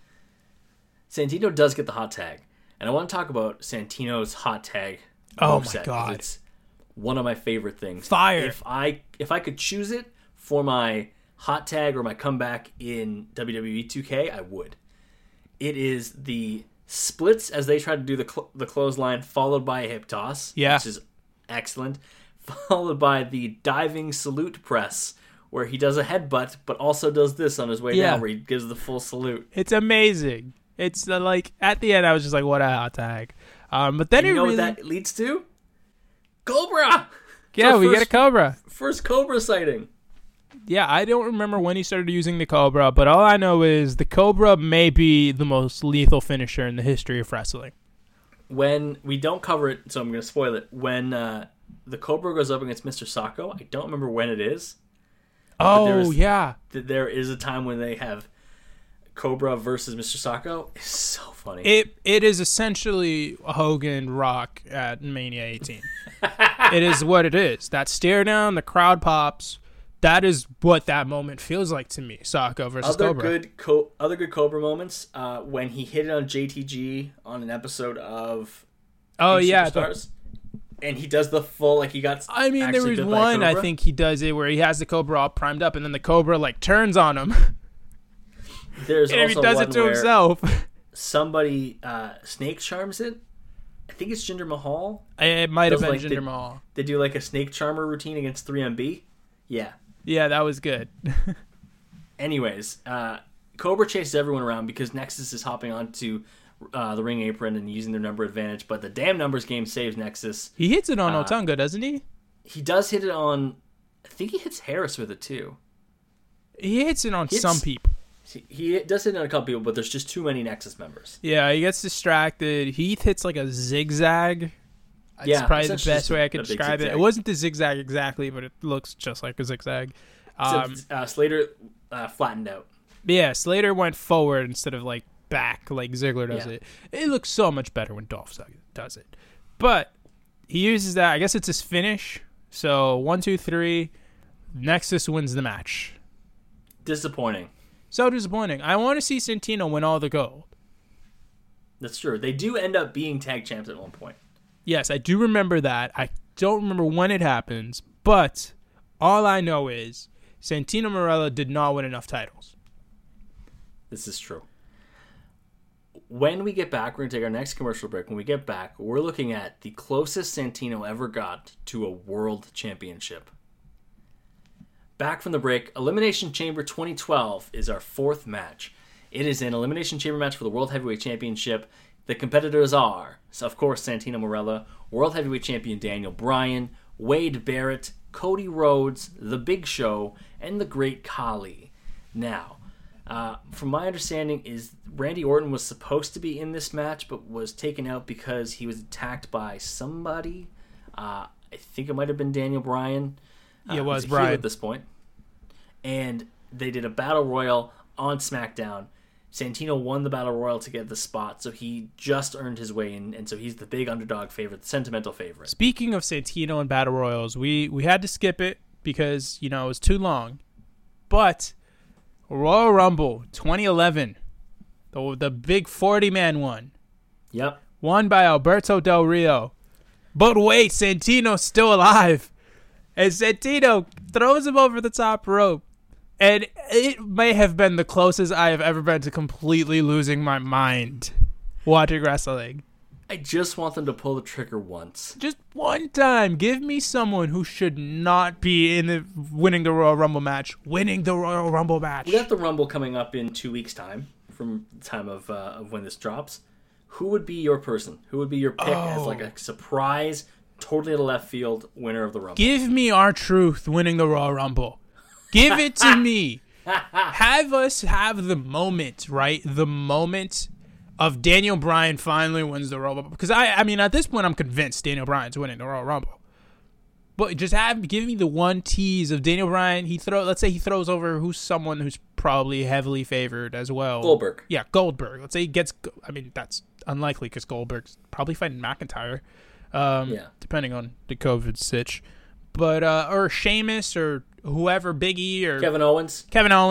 Santino does get the hot tag. And I want to talk about Santino's hot tag. Oh my moveset, 'cause God. It's one of my favorite things. Fire. If I could choose it for my hot tag or my comeback in WWE 2K, I would. It is the splits as they try to do the clothesline, followed by a hip toss, Yeah. which is excellent, followed by the diving salute press, where he does a headbutt, but also does this on his way Yeah. down, where he gives the full salute. It's amazing. It's like at the end, I was just like, "What a hot tag!" But then And you it know really, what that leads to? Cobra! yeah, So we get a first- Cobra. First Cobra sighting. Yeah, I don't remember when he started using the Cobra, but all I know is the Cobra may be the most lethal finisher in the history of wrestling. When we don't cover it, so I'm going to spoil it. When the Cobra goes up against Mr. Sacco, I don't remember when it is. Oh there's- yeah, There is a time when they have Cobra versus Mr. Sacco. It's so funny. it is essentially Hogan Rock at Mania 18. It is what it is. That stare down, the crowd pops. That is what that moment feels like to me. Sacco versus other Cobra. other good Cobra moments. When he hit it on JTG on an episode of Oh yeah, Superstars, and he does the full like he got. I mean, there actually was bit by a one I cobra. think he does it where he has the Cobra all primed up, and then the Cobra like turns on him, There's and he also does one it to where himself. somebody snake charms it. I think it's Jinder Mahal. It might have Does, been like, Jinder Mahal. They do like a snake charmer routine against 3MB. Yeah. Yeah, that was good. Anyways, Cobra chases everyone around because Nexus is hopping onto the ring apron and using their number advantage, but the damn numbers game saves Nexus. He hits it on Otunga, doesn't he? He does hit it on. I think he hits Harris with it too. He hits it on Hits- some people. He does hit it on a couple people, but there's just too many Nexus members. Yeah, he gets distracted. Heath hits like a zigzag. It's Yeah, probably the essentially best way I just could a big describe it. zigzag. It wasn't the zigzag exactly, but it looks just like a zigzag. Except, Slater flattened out. Yeah, Slater went forward instead of like back like Ziggler does Yeah. it. It looks so much better when Dolph does it. But he uses that. I guess it's his finish. So 1, 2, 3. Nexus wins the match. Disappointing. So disappointing. I want to see Santino win all the gold. That's true. They do end up being tag champs at one point. Yes, I do remember that. I don't remember when it happens, but all I know is Santino Marella did not win enough titles. This is true. When we get back, we're going to take our next commercial break. When we get back, we're looking at the closest Santino ever got to a world championship. Back from the break, Elimination Chamber 2012 is our fourth match. It is an Elimination Chamber match for the World Heavyweight Championship. The competitors are, so of course, Santino Marella, World Heavyweight Champion Daniel Bryan, Wade Barrett, Cody Rhodes, The Big Show, and The Great Khali. Now, from my understanding, is Randy Orton was supposed to be in this match, but was taken out because he was attacked by somebody. I think it might have been Daniel Bryan. It was he's a heel Bryan. at this point. And they did a battle royal on SmackDown. Santino won the battle royal to get the spot, so he just earned his way in, and so he's the big underdog favorite, the sentimental favorite. Speaking of Santino and Battle Royals, we had to skip it because, it was too long. But Royal Rumble 2011, the big 40-man one, Yep. won by Alberto Del Rio. But wait, Santino's still alive. And Santino throws him over the top rope. And it may have been the closest I have ever been to completely losing my mind watching wrestling. I just want them to pull the trigger once. Just one time. Give me someone who should not be winning the Royal Rumble match. Winning the Royal Rumble match. We got the Rumble coming up in 2 weeks' time from the time of when this drops. Who would be your person? Who would be your pick as like a surprise, totally out of left field winner of the Rumble? Give me R-Truth winning the Royal Rumble. Give it to me. Have us have the moment, right? The moment of Daniel Bryan finally wins the Royal Rumble. Because I mean, at this point, I'm convinced Daniel Bryan's winning the Royal Rumble. But just give me the one tease of Daniel Bryan. Let's say he throws over someone who's probably heavily favored as well. Goldberg. Yeah, Goldberg. Let's say he gets. I mean, that's unlikely because Goldberg's probably fighting McIntyre. Depending on the COVID sitch. But or Sheamus or whoever, Big E or Kevin Owens,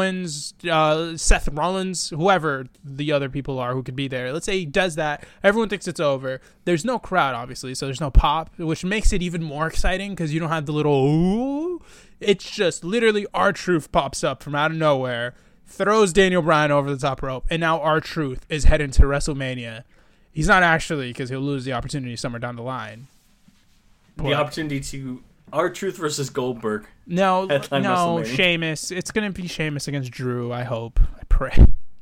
Seth Rollins, whoever the other people are who could be there. Let's say he does that. Everyone thinks it's over. There's no crowd, obviously, so there's no pop, which makes it even more exciting because you don't have the little ooh. It's just literally R-Truth pops up from out of nowhere, throws Daniel Bryan over the top rope, and now R-Truth is heading to WrestleMania. He's not actually, because he'll lose the opportunity somewhere down the line. The opportunity to R-Truth versus Goldberg. No, Sheamus. It's going to be Sheamus against Drew, I hope. I pray.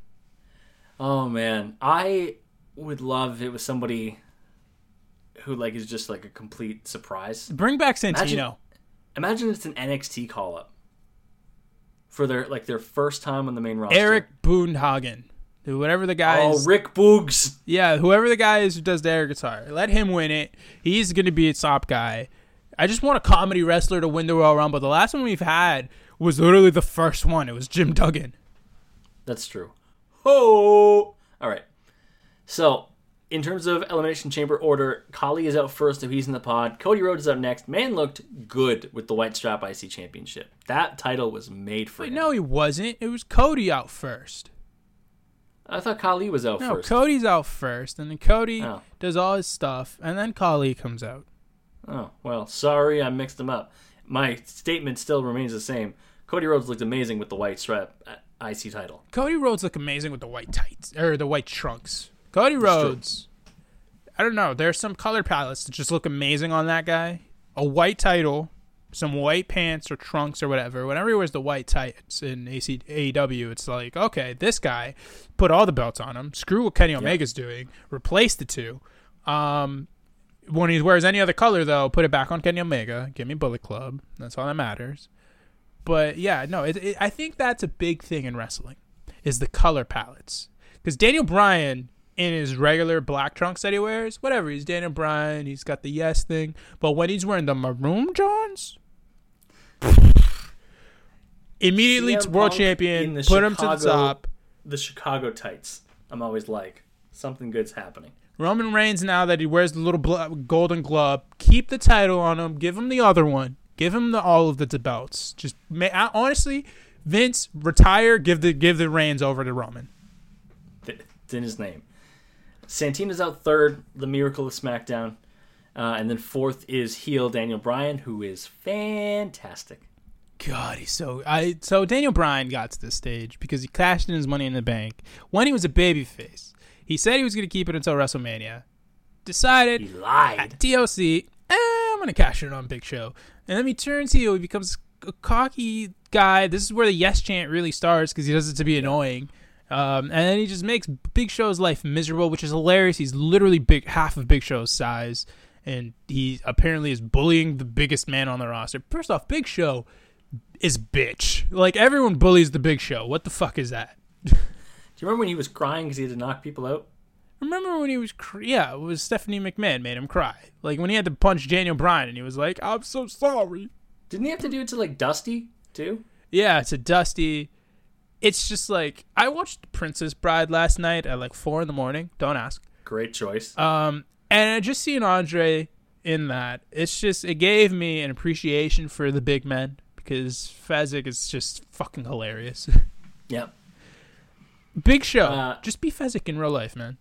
Oh, man. I would love if it was somebody who like is just like a complete surprise. Bring back Santino. Imagine it's an NXT call-up for their first time on the main roster. Eric Boonhagen. Whatever the guy is. Oh, Rick Boogs. Yeah, whoever the guy is who does the air guitar. Let him win it. He's going to be a top guy. I just want a comedy wrestler to win the Royal Rumble. The last one we've had was literally the first one. It was Jim Duggan. That's true. Oh! All right. So, in terms of Elimination Chamber order, Khali is out first, so he's in the pod. Cody Rhodes is out next. Man looked good with the White Strap IC Championship. That title was made for him. No, he wasn't. It was Cody out first. I thought Khali was out first. No, Cody's out first, and then Cody does all his stuff, and then Khali comes out. Oh, well, sorry I mixed them up. My statement still remains the same. Cody Rhodes looked amazing with the White Strap IC title. Cody Rhodes looked amazing with the white tights, or the white trunks. Cody Rhodes, I don't know, there's some color palettes that just look amazing on that guy. A white title, some white pants or trunks or whatever. Whenever he wears the white tights in AEW, it's like, okay, this guy, put all the belts on him, screw what Kenny Omega's doing, replace the two. When he wears any other color, though, put it back on Kenny Omega. Give me Bullet Club. That's all that matters. But, yeah, no, I think that's a big thing in wrestling, is the color palettes. Because Daniel Bryan, in his regular black trunks that he wears, whatever, he's Daniel Bryan, he's got the yes thing. But when he's wearing the maroon johns, immediately CM world Punk champion, put him to the top. The Chicago tights. I'm always like, something good's happening. Roman Reigns, now that he wears the little golden glove, keep the title on him. Give him the other one. Give him all of the belts. Just honestly, Vince, retire. Give the reins over to Roman. It's in his name. Santina's out third. The Miracle of SmackDown, and then fourth is heel Daniel Bryan, who is fantastic. God, he's so Daniel Bryan got to this stage because he cashed in his Money in the Bank when he was a babyface. He said he was going to keep it until WrestleMania. Decided. He lied. At TLC, I'm going to cash it on Big Show. And then he turns heel. He becomes a cocky guy. This is where the yes chant really starts because he does it to be annoying. And then he just makes Big Show's life miserable, which is hilarious. He's literally half of Big Show's size. And he apparently is bullying the biggest man on the roster. First off, Big Show is bitch. Like, everyone bullies the Big Show. What the fuck is that? Do you remember when he was crying because he had to knock people out? Remember when he was... it was Stephanie McMahon made him cry. Like, when he had to punch Daniel Bryan, and he was like, I'm so sorry. Didn't he have to do it to, like, Dusty, too? Yeah, to Dusty. It's just like... I watched Princess Bride last night at, like, 4 a.m. Don't ask. Great choice. And just seeing Andre in that, it's just... It gave me an appreciation for the big men, because Fezzik is just fucking hilarious. Yep. Big Show. Just be Fezzik in real life, man.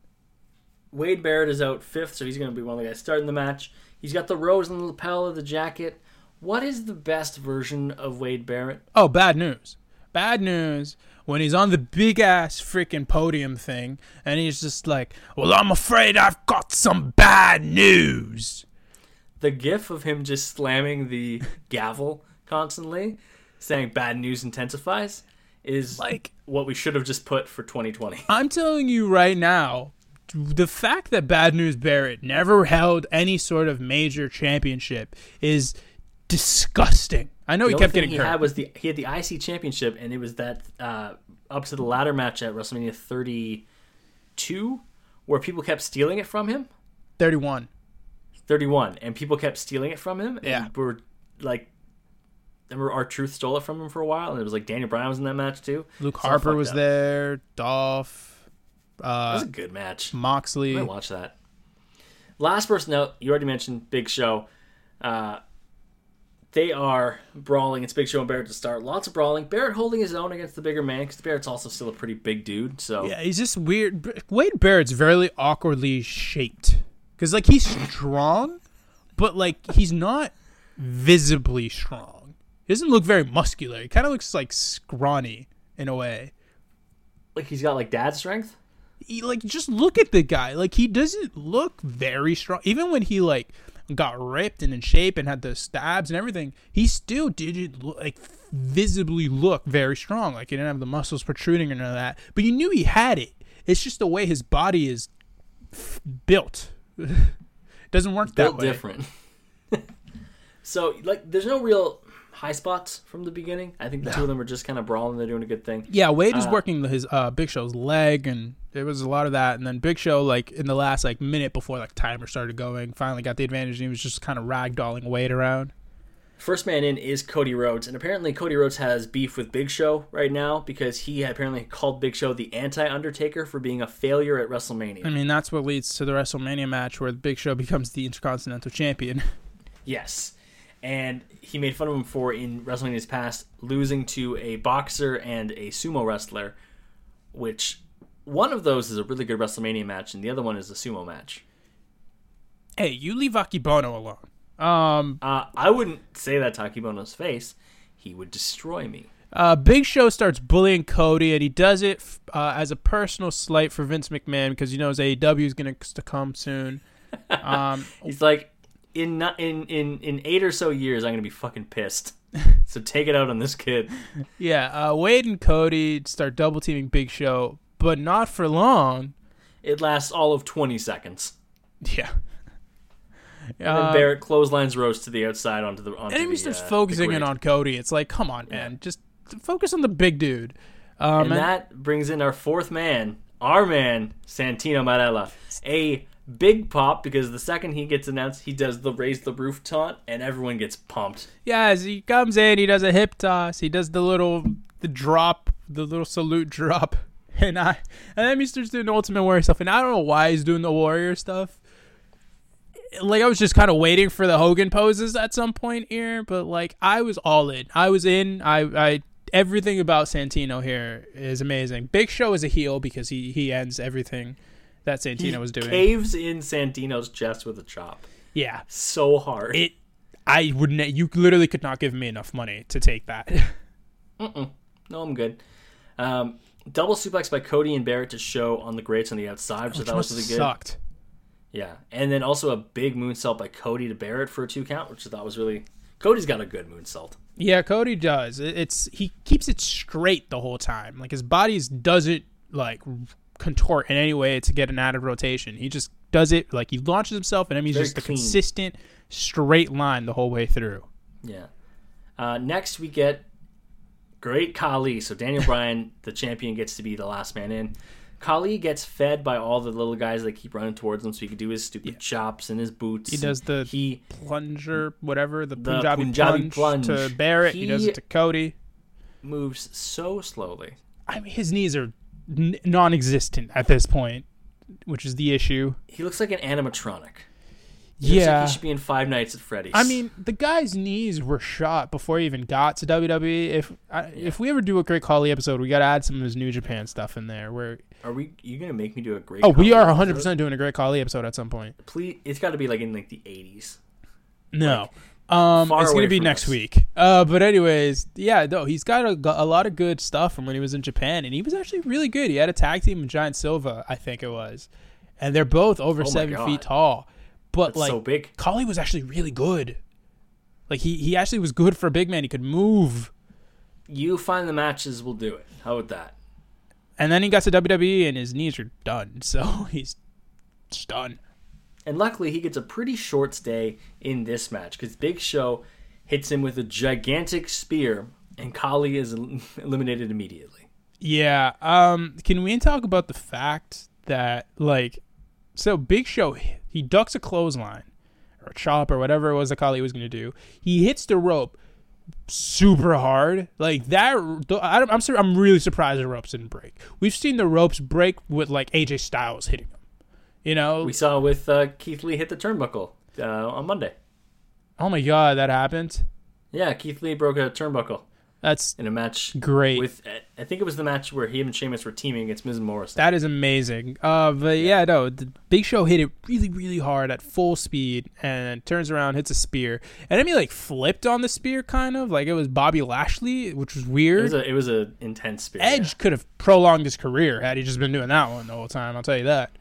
Wade Barrett is out fifth, so he's going to be one of the guys starting the match. He's got the rose on the lapel of the jacket. What is the best version of Wade Barrett? Oh, bad news. Bad news when he's on the big-ass freaking podium thing, and he's just like, well, I'm afraid I've got some bad news. The gif of him just slamming the gavel constantly, saying bad news intensifies, is like what we should have just put for 2020. I'm telling you right now, the fact that Bad News Barrett never held any sort of major championship is disgusting. I know he kept getting hurt. He had the IC championship, and it was that up to the ladder match at WrestleMania 32, where people kept stealing it from him. 31, and people kept stealing it from him. And were like, remember R-Truth stole it from him for a while, and it was like Daniel Bryan was in that match too. Luke Harper was there. Dolph. That was a good match. Moxley. I might watch that. Last person out, you already mentioned Big Show. They are brawling. It's Big Show and Barrett to start. Lots of brawling. Barrett holding his own against the bigger man because Barrett's also still a pretty big dude. So yeah, he's just weird. Wade Barrett's very awkwardly shaped because like he's strong, but like he's not visibly strong. He doesn't look very muscular. He kind of looks like scrawny in a way. Like he's got like dad strength. Just look at the guy. Like he doesn't look very strong. Even when he like got ripped and in shape and had the stabs and everything, he still didn't visibly look very strong. Like he didn't have the muscles protruding or none of that. But you knew he had it. It's just the way his body is built. Doesn't work that way. Different. So like, there's no real high spots from the beginning. I think the two of them are just kind of brawling. They're doing a good thing. Yeah, Wade is working his Big Show's leg, and there was a lot of that. And then Big Show, like in the last like minute before like timer started going, finally got the advantage, and he was just kind of ragdolling Wade around. First man in is Cody Rhodes, and apparently Cody Rhodes has beef with Big Show right now because he apparently called Big Show the anti-Undertaker for being a failure at WrestleMania. I mean, that's what leads to the WrestleMania match where the Big Show becomes the Intercontinental Champion. Yes. And he made fun of him for, in WrestleMania's past, losing to a boxer and a sumo wrestler, which one of those is a really good WrestleMania match, and the other one is a sumo match. Hey, you leave Akibono alone. I wouldn't say that to Akibono's face. He would destroy me. Big Show starts bullying Cody, and he does it as a personal slight for Vince McMahon because he knows AEW is going to come soon. He's like, in 8 or so years, I'm going to be fucking pissed. So take it out on this kid. Yeah, Wade and Cody start double-teaming Big Show, but not for long. It lasts all of 20 seconds. Yeah. And then Barrett clotheslines Rhodes to the outside onto the and he starts focusing in on Cody. It's like, come on, man. Just focus on the big dude. And that brings in our fourth man, our man, Santino Marella. A big pop because the second he gets announced, he does the raise the roof taunt, and everyone gets pumped. Yeah, as he comes in, he does a hip toss. He does the little salute drop. And then he starts doing the Ultimate Warrior stuff. And I don't know why he's doing the Warrior stuff. Like, I was just kind of waiting for the Hogan poses at some point here, but like, I was all in. I was in. I everything about Santino here is amazing. Big Show is a heel because he ends everything that Santino was doing. He caves in Santino's chest with a chop. Yeah, so hard. I wouldn't. You literally could not give me enough money to take that. No, I'm good. Double suplex by Cody and Barrett to Show on the grates on the outside, which I thought was really good. Sucked. Yeah, and then also a big moonsault by Cody to Barrett for a 2 count, which I thought was really... Cody's got a good moonsault. Yeah, Cody does. He keeps it straight the whole time. Like, his body doesn't, like, contort in any way to get an added rotation. He just does it, like, he launches himself, and then he's just a consistent, straight line the whole way through. Yeah. Next, we get Great Khali. So Daniel Bryan, the champion, gets to be the last man in. Khali gets fed by all the little guys that keep running towards him so he can do his stupid chops and his boots. He does the plunger, whatever, the Punjabi plunge to Barrett. He does it to Cody. Moves so slowly. I mean, his knees are non-existent at this point, which is the issue. He looks like an animatronic. He looks like he should be in Five Nights at Freddy's. I mean, the guy's knees were shot before he even got to WWE. If we ever do a Great Khali episode, we got to add some of his New Japan stuff in there. Where you gonna make me do a Great? We are 100% doing a Great Khali episode at some point. Please, it's got to be like in like the 80s. No, it's gonna be next week. But anyways, yeah, no, he's got a lot of good stuff from when he was in Japan, and he was actually really good. He had a tag team with Giant Silva, I think it was, and they're both over 7 feet tall. But that's so big. Khali was actually really good. Like he actually was good for a big man. He could move. You find the matches, we'll do it. How about that? And then he got to WWE and his knees are done. So he's just done. And luckily he gets a pretty short stay in this match because Big Show hits him with a gigantic spear and Khali is eliminated immediately. Yeah. Can we talk about the fact that so Big Show, he ducks a clothesline or a chop or whatever it was that Khali was going to do. He hits the rope super hard. Like that, I'm really surprised the ropes didn't break. We've seen the ropes break with like AJ Styles hitting them. You know, We saw with Keith Lee hit the turnbuckle on Monday. oh my god, that happened. Yeah, Keith Lee broke a turnbuckle That's in a match great. with, I think it was the match where him and Sheamus were teaming against Miz and Morrison. That is amazing. But yeah, no, the Big Show hit it really, really hard at full speed and turns around, hits a spear. And then he like flipped on the spear, kind of like it was Bobby Lashley, which was weird. It was a intense spear. Edge could have prolonged his career had he just been doing that one the whole time. I'll tell you that.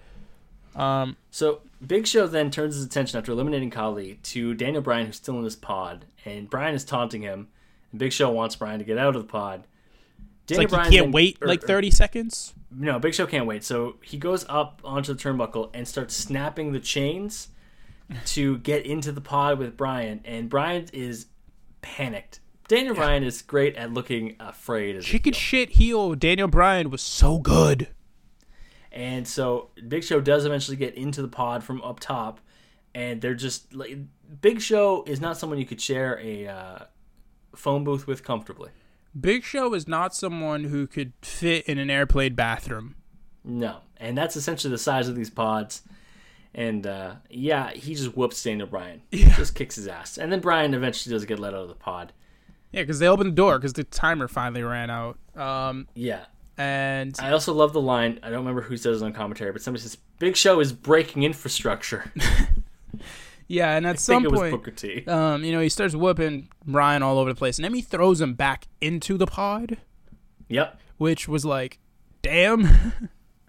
So Big Show then turns his attention after eliminating Khali to Daniel Bryan, who's still in his pod, and Bryan is taunting him. And Big Show wants Bryan to get out of the pod. It's like he can't wait like 30 seconds. No, Big Show can't wait. So he goes up onto the turnbuckle and starts snapping the chains to get into the pod with Bryan. And Bryan is panicked. Daniel Bryan is great at looking afraid. As Chicken shit heel Daniel Bryan was so good. And so Big Show does eventually get into the pod from up top. And they're just like, Big Show is not someone you could share a phone booth with comfortably. Big Show is not someone who could fit in an airplane bathroom. No. And that's essentially the size of these pods. And yeah, he just whoops Daniel Bryan. Yeah. Just kicks his ass. And then Bryan eventually does get let out of the pod. Yeah, because they opened the door because the timer finally ran out. Yeah. And I also love the line, I don't remember who says it on commentary, but somebody says, Big Show is breaking infrastructure. yeah, and at I some think it point, was Booker T. he starts whooping Bryan all over the place, and then he throws him back into the pod, Yep. which was like, damn.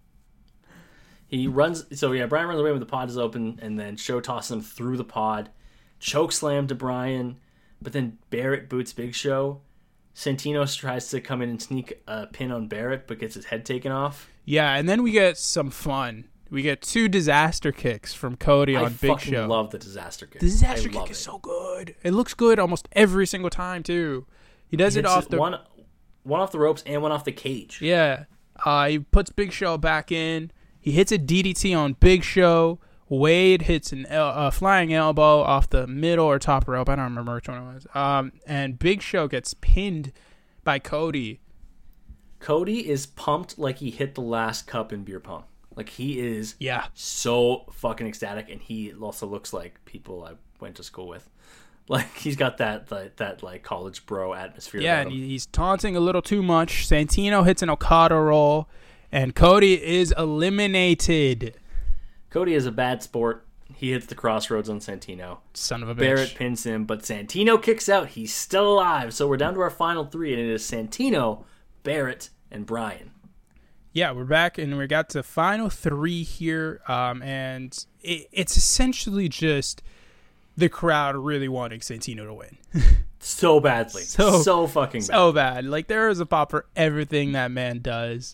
He runs, so yeah, Bryan runs away when the pod is open, and then Show tosses him through the pod, choke slam to Bryan, but then Barrett boots Big Show. Santino tries to come in and sneak a pin on Barrett, but gets his head taken off. Yeah, and then we get some fun. We get 2 disaster kicks from Cody on Big fucking Show. love the disaster kick. The disaster I love kick is it. so good. It looks good almost every single time too. He does it Hits off the one off the ropes and one off the cage. yeah. He puts Big Show back in. He hits a DDT on Big Show. Wade hits a flying elbow off the middle or top rope. I don't remember which one it was. And Big Show gets pinned by Cody. Cody is pumped like he hit the last cup in beer pong. Like he is Yeah. so fucking ecstatic, and he also looks like people I went to school with. Like he's got that like college bro atmosphere. Yeah, about and him. he's taunting a little too much. Santino hits an Okada roll, and Cody is eliminated. Cody is a bad sport. He hits the crossroads on Santino. Son of a bitch. Barrett pins him, but Santino kicks out. He's still alive. So we're down to our final 3, and it is Santino, Barrett, and Bryan. Yeah, we're back, and we got to final 3 here, and it's essentially just the crowd really wanting Santino to win. So badly. So fucking bad. So bad. Like, there is a pop for everything that man does.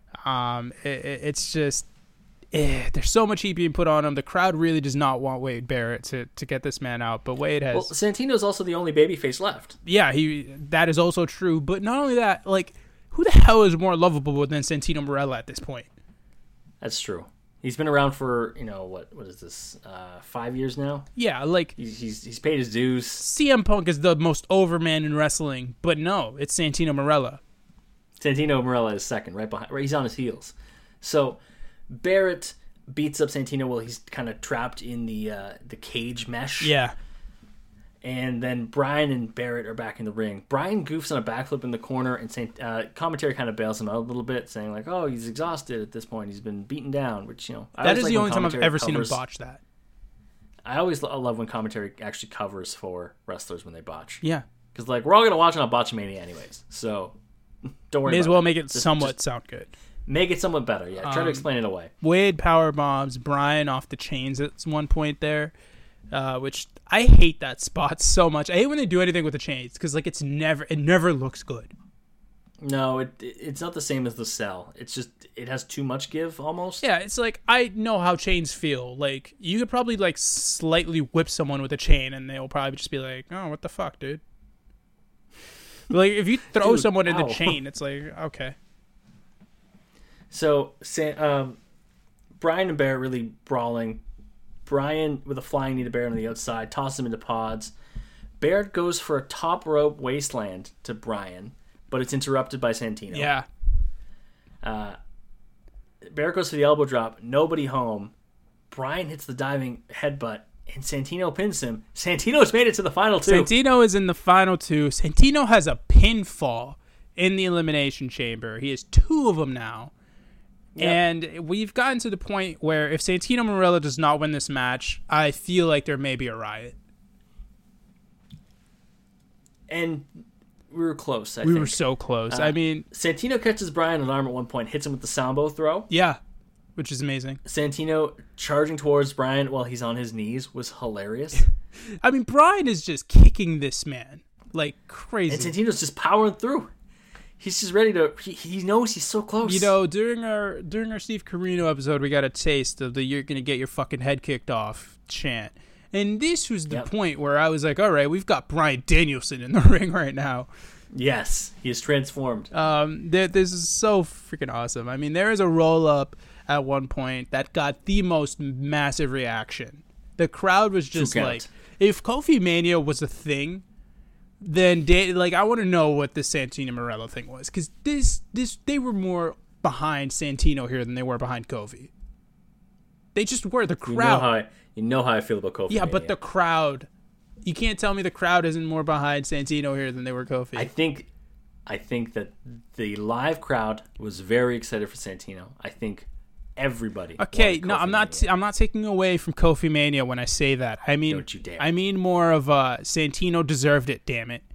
It's just... there's so much heat being put on him. The crowd really does not want Wade Barrett to get this man out, but Wade has... Well, Santino's also the only babyface left. Yeah, that is also true, but not only that, like, who the hell is more lovable than Santino Marella at this point? That's true. He's been around for, what is this, 5 years now? Yeah, like... He's paid his dues. CM Punk is the most over man in wrestling, but no, it's Santino Marella. Santino Marella is second, right behind. Right, he's on his heels. So Barrett beats up Santino while he's kind of trapped in the cage mesh. Yeah. And then Bryan and Barrett are back in the ring. Bryan goofs on a backflip in the corner, and commentary kind of bails him out a little bit, saying like, "Oh, he's exhausted at this point. He's been beaten down." Which that is the only time I've ever seen him botch that. I always love when commentary actually covers for wrestlers when they botch. Yeah. Because like we're all gonna watch on Botchamania anyways, so don't worry. May as about well it. make it somewhat sound good. Make it somewhat better. Yeah, try to explain it away. Wade power bombs Bryan off the chains at one point there, which I hate that spot so much. I hate when they do anything with the chains because like it never looks good. No, it's not the same as the cell. It's just it has too much give almost. Yeah, it's like I know how chains feel. Like you could probably like slightly whip someone with a chain and they'll probably just be like, "Oh, what the fuck, dude." Like if you throw Dude, someone in the ow. chain, it's like okay. So Bryan and Barrett really brawling. Bryan with a flying knee to Barrett on the outside, tosses him into pods. Barrett goes for a top rope wasteland to Bryan, but it's interrupted by Santino. Yeah. Barrett goes for the elbow drop. Nobody home. Bryan hits the diving headbutt, and Santino pins him. Santino's made it to the final two. Santino is in the final two. Santino has a pinfall in the Elimination Chamber. He has 2 of them now. Yep. And we've gotten to the point where if Santino Marella does not win this match, I feel like there may be a riot. And we were close, I We think. were so close. I mean... Santino catches Bryan on an arm at one point, hits him with the Sambo throw. Yeah, which is amazing. Santino charging towards Bryan while he's on his knees was hilarious. I mean, Bryan is just kicking this man like crazy. And Santino's just powering through. He's just ready to... He knows he's so close. You know, during our Steve Corino episode, we got a taste of the "you're gonna get your fucking head kicked off" chant. And this was the point where I was like, all right, we've got Bryan Danielson in the ring right now. Yes, he is transformed. This is so freaking awesome. I mean, there is a roll-up at one point that got the most massive reaction. The crowd was just like, if Kofi Mania was a thing, then I want to know what the Santino Marella thing was. Because they were more behind Santino here than they were behind Kofi. They just were. The crowd... You know how I feel about Kofi. Yeah, but the crowd. You can't tell me the crowd isn't more behind Santino here than they were Kofi. I think that the live crowd was very excited for Santino. I think everybody. Okay, no, I'm not taking away from Kofi Mania when I say that. I mean, don't you dare. I mean more of Santino deserved it. Damn it.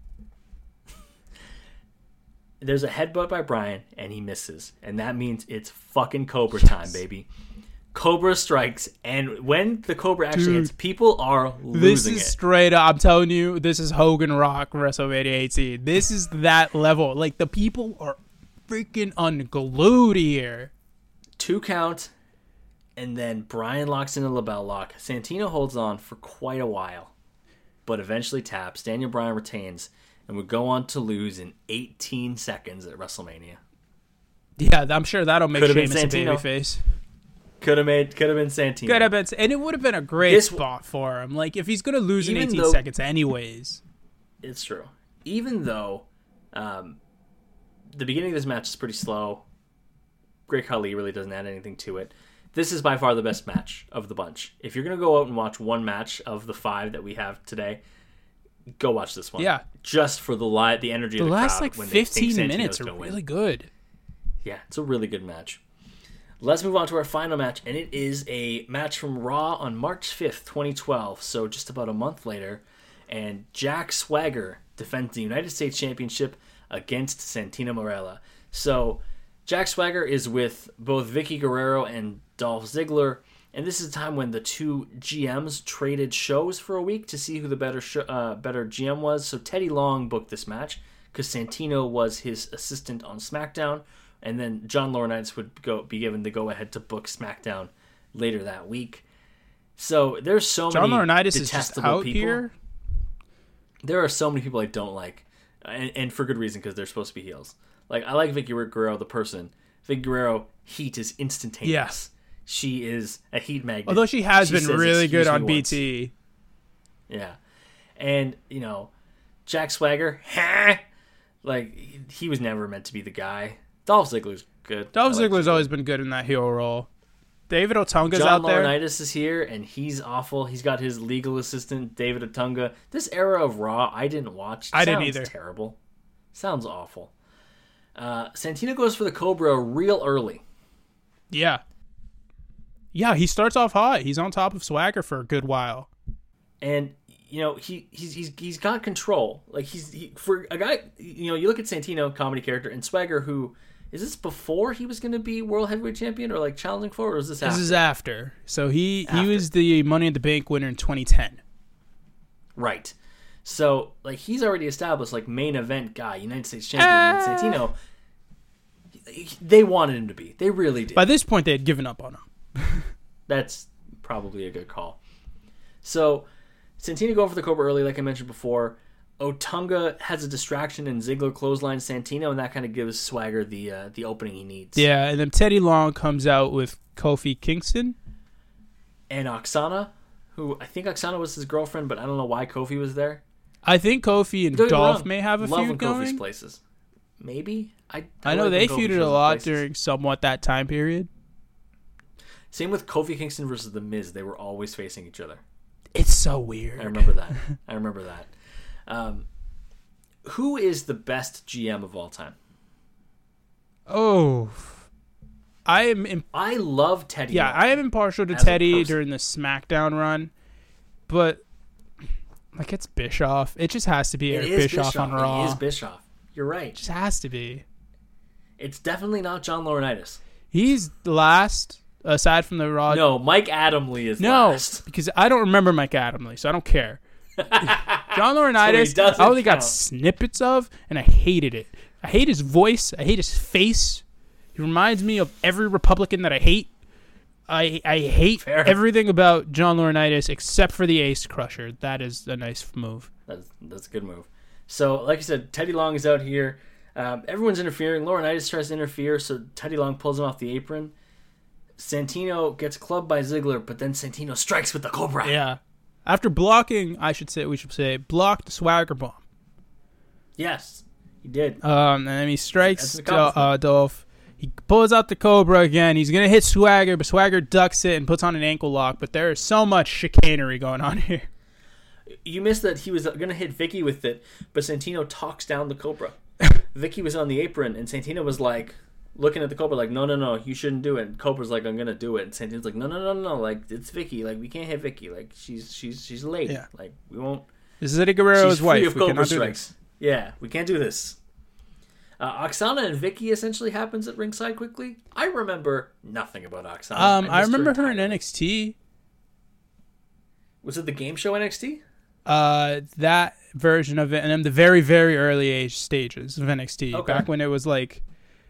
There's a headbutt by Bryan and he misses, and that means it's fucking Cobra time, baby. Cobra strikes, and when the Cobra actually hits, people are losing it. This is straight up. I'm telling you, this is Hogan Rock WrestleMania 18. This is that level. Like, the people are freaking unglued here. 2 count, and then Bryan locks in a label lock. Santino holds on for quite a while, but eventually taps. Daniel Bryan retains, and would go on to lose in 18 seconds at WrestleMania. Yeah, I'm sure that'll make Sheamus a babyface. Could have been Santino. Could have been, and it would have been a great spot for him. Like, if he's going to lose in 18 seconds anyways. It's true. Even though the beginning of this match is pretty slow, Great Khali really doesn't add anything to it. This is by far the best match of the bunch. If you're going to go out and watch one match of the 5 that we have today, go watch this one. Yeah. Just for the energy of the crowd. The last, 15 minutes are really good. Yeah, it's a really good match. Let's move on to our final match, and it is a match from Raw on March 5th, 2012, so just about a month later, and Jack Swagger defends the United States Championship against Santino Marella. So, Jack Swagger is with both Vicky Guerrero and Dolph Ziggler, and this is a time when the 2 GMs traded shows for a week to see who the better GM was. So Teddy Long booked this match, because Santino was his assistant on SmackDown, and then John Laurinaitis would be given the go-ahead to book SmackDown later that week. So there's so many John Laurinaitis detestable is just out people here. There are so many people I don't like, and for good reason, because they're supposed to be heels. Like, I like Vicky Guerrero, the person. Vicky Guerrero, heat is instantaneous. Yes. She is a heat magnet. Although she has been really good on BT. Yeah. And, Jack Swagger, like, he was never meant to be the guy. Dolph Ziggler's good. Dolph Ziggler's always been good in that heel role. David Otunga's out there. John Laurinaitis is here, and he's awful. He's got his legal assistant, David Otunga. This era of Raw, I didn't watch. I didn't either. Terrible. Sounds awful. Santino goes for the Cobra real early. Yeah. Yeah, he starts off hot. He's on top of Swagger for a good while. And he's got control. Like for a guy, you look at Santino, comedy character, and Swagger, who is this before he was going to be World Heavyweight Champion or like challenging for, or is this after? This is after. So he was the Money in the Bank winner in 2010. Right. So like he's already established like main event guy, United States Champion. And Santino, they wanted him to be. They really did. By this point, they had given up on him. That's probably a good call. So Santino going for the Cobra early, like I mentioned before. Otunga has a distraction and Ziggler clotheslines Santino, and that kind of gives Swagger the opening he needs. Yeah, and then Teddy Long comes out with Kofi Kingston. And Oksana, who I think Oksana was his girlfriend, but I don't know why Kofi was there. I think Kofi and Don't get me Dolph wrong, may have a love feud when Kofi's going. places. Maybe. I know like they when Kofi feuded shows a up lot places. during somewhat that time period. Same with Kofi Kingston versus The Miz. They were always facing each other. It's so weird. I remember that. Who is the best GM of all time? Oh, I love Teddy. Yeah, Long I am impartial to as a Teddy person. during the SmackDown run, but like it's Bischoff. It just has to be It Eric is Bischoff on Raw. It is Bischoff. You're right. It just has to be. It's definitely not John Laurinaitis. He's the last, aside from the Raw. No, Mike Adamle is No, last. because I don't remember Mike Adamle, so I don't care. John So Laurinaitis, he doesn't I only got count. snippets of, and I hated it. I hate his voice. I hate his face. He reminds me of every Republican that I hate. I hate Fair. everything about John Laurinaitis except for the Ace Crusher. That is a nice move. That's a good move. So, like I said, Teddy Long is out here. Everyone's interfering. Laurinaitis tries to interfere, so Teddy Long pulls him off the apron. Santino gets clubbed by Ziggler, but then Santino strikes with the Cobra. Yeah. After blocking, we should say, blocked the Swagger Bomb. Yes, he did. And then he strikes That's an accomplishment. Dolph. He pulls out the Cobra again. He's going to hit Swagger, but Swagger ducks it and puts on an ankle lock. But there is so much chicanery going on here. You missed that he was going to hit Vicky with it, but Santino talks down the Cobra. Vicky was on the apron, and Santino was like, looking at the Cobra like, no, you shouldn't do it. And Cobra's like, I'm going to do it. And Santino's like, no, like, it's Vicky. Like, we can't hit Vicky. Like, she's late. Yeah. Like, we won't. This is Eddie Guerrero's She's free wife. of We Cobra cannot do strikes. this. Yeah, we can't do this. Oksana and Vicky essentially happens at ringside quickly. I remember nothing about Oksana. I remember her in entirely. NXT. Was it the game show NXT? That version of it, and then the very, very early age stages of NXT, Okay. back when it was like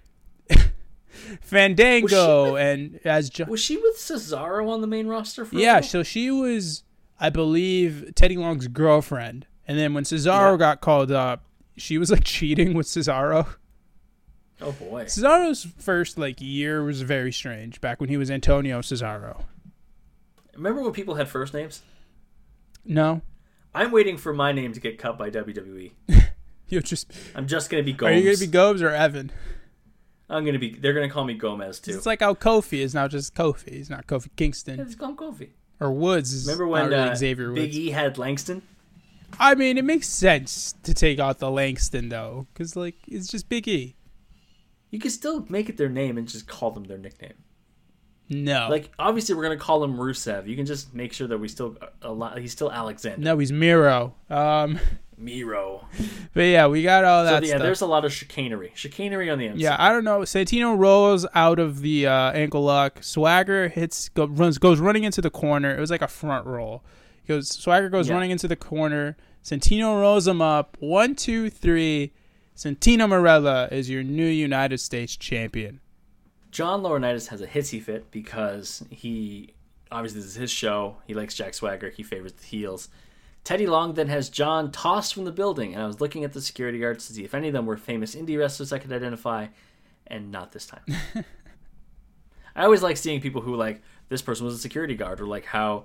Fandango and as Was she with Cesaro on the main roster for a yeah, while? so she was, I believe, Teddy Long's girlfriend, and then when Cesaro Yeah. got called up, she was like cheating with Cesaro. Oh boy. Cesaro's first like year was very strange. Back when he was Antonio Cesaro. Remember when people had first names? No, I'm waiting for my name to get cut by WWE. you just I'm just gonna be Gomes. are you gonna be Gobes or Evan? They're gonna call me Gomez too. It's like how Kofi is now just Kofi. He's not Kofi Kingston. It's called Kofi. Or Woods is Remember when not really Xavier Big Woods. E had Langston? I mean, it makes sense to take out the Langston though, because like it's just Big E. You can still make it their name and just call them their nickname. No, Like, obviously, we're gonna call him Rusev. You can just make sure that we still he's still Alexander. no, he's Miro. Miro. But yeah, we got all that So yeah, stuff. there's a lot of chicanery on the inside. Yeah, I don't know. Santino rolls out of the ankle lock. Swagger goes running into the corner. It was like a front roll. Swagger goes Yeah. running into the corner. Santino rolls him up. 1, 2, 3. Santino Marella is your new United States champion. John Laurinaitis has a hissy fit because he obviously this is his show. He likes Jack Swagger. He favors the heels. Teddy Long then has John tossed from the building, and I was looking at the security guards to see if any of them were famous indie wrestlers I could identify, and not this time. I always like seeing people who like this person was a security guard, or like how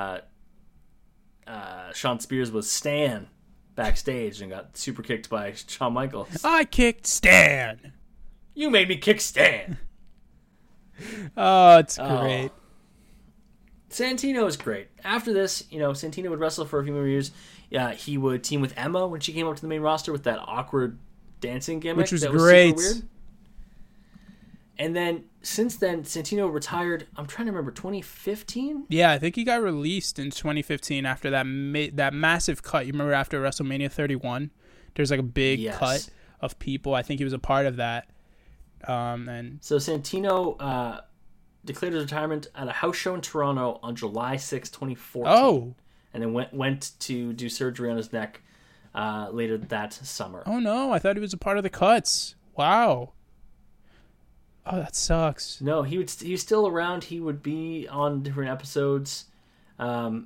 Shawn Spears was Stan backstage and got super kicked by Shawn Michaels. I kicked Stan. You made me kick Stan. Oh, it's great. Santino is great. After this, Santino would wrestle for a few more years. Yeah, he would team with Emma when she came up to the main roster with that awkward dancing gimmick, Which was that great. super weird. And then since then, Santino retired. I'm trying to remember 2015. Yeah, I think he got released in 2015 after that massive cut. You remember after WrestleMania 31? There's like a big cut of people. I think he was a part of that. And So Santino declared his retirement at a house show in Toronto on July 6, 2014. oh And then went to do surgery on his neck later that summer. no, I thought he was a part of the cuts. Wow. Oh, that sucks. No, he was still around. He would be on different episodes. On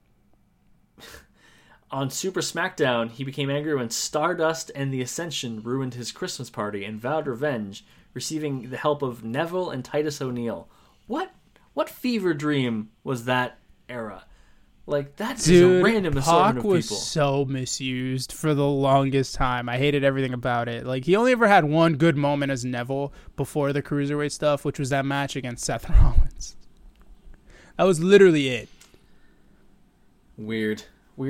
Super SmackDown, he became angry when Stardust and the Ascension ruined his Christmas party and vowed revenge, receiving the help of Neville and Titus O'Neil. What fever dream was that era? Like, that's Dude, a random Pac assortment of was people. so misused for the longest time. I hated everything about it. Like, he only ever had one good moment as Neville before the Cruiserweight stuff, which was that match against Seth Rollins. That was literally it. Weird.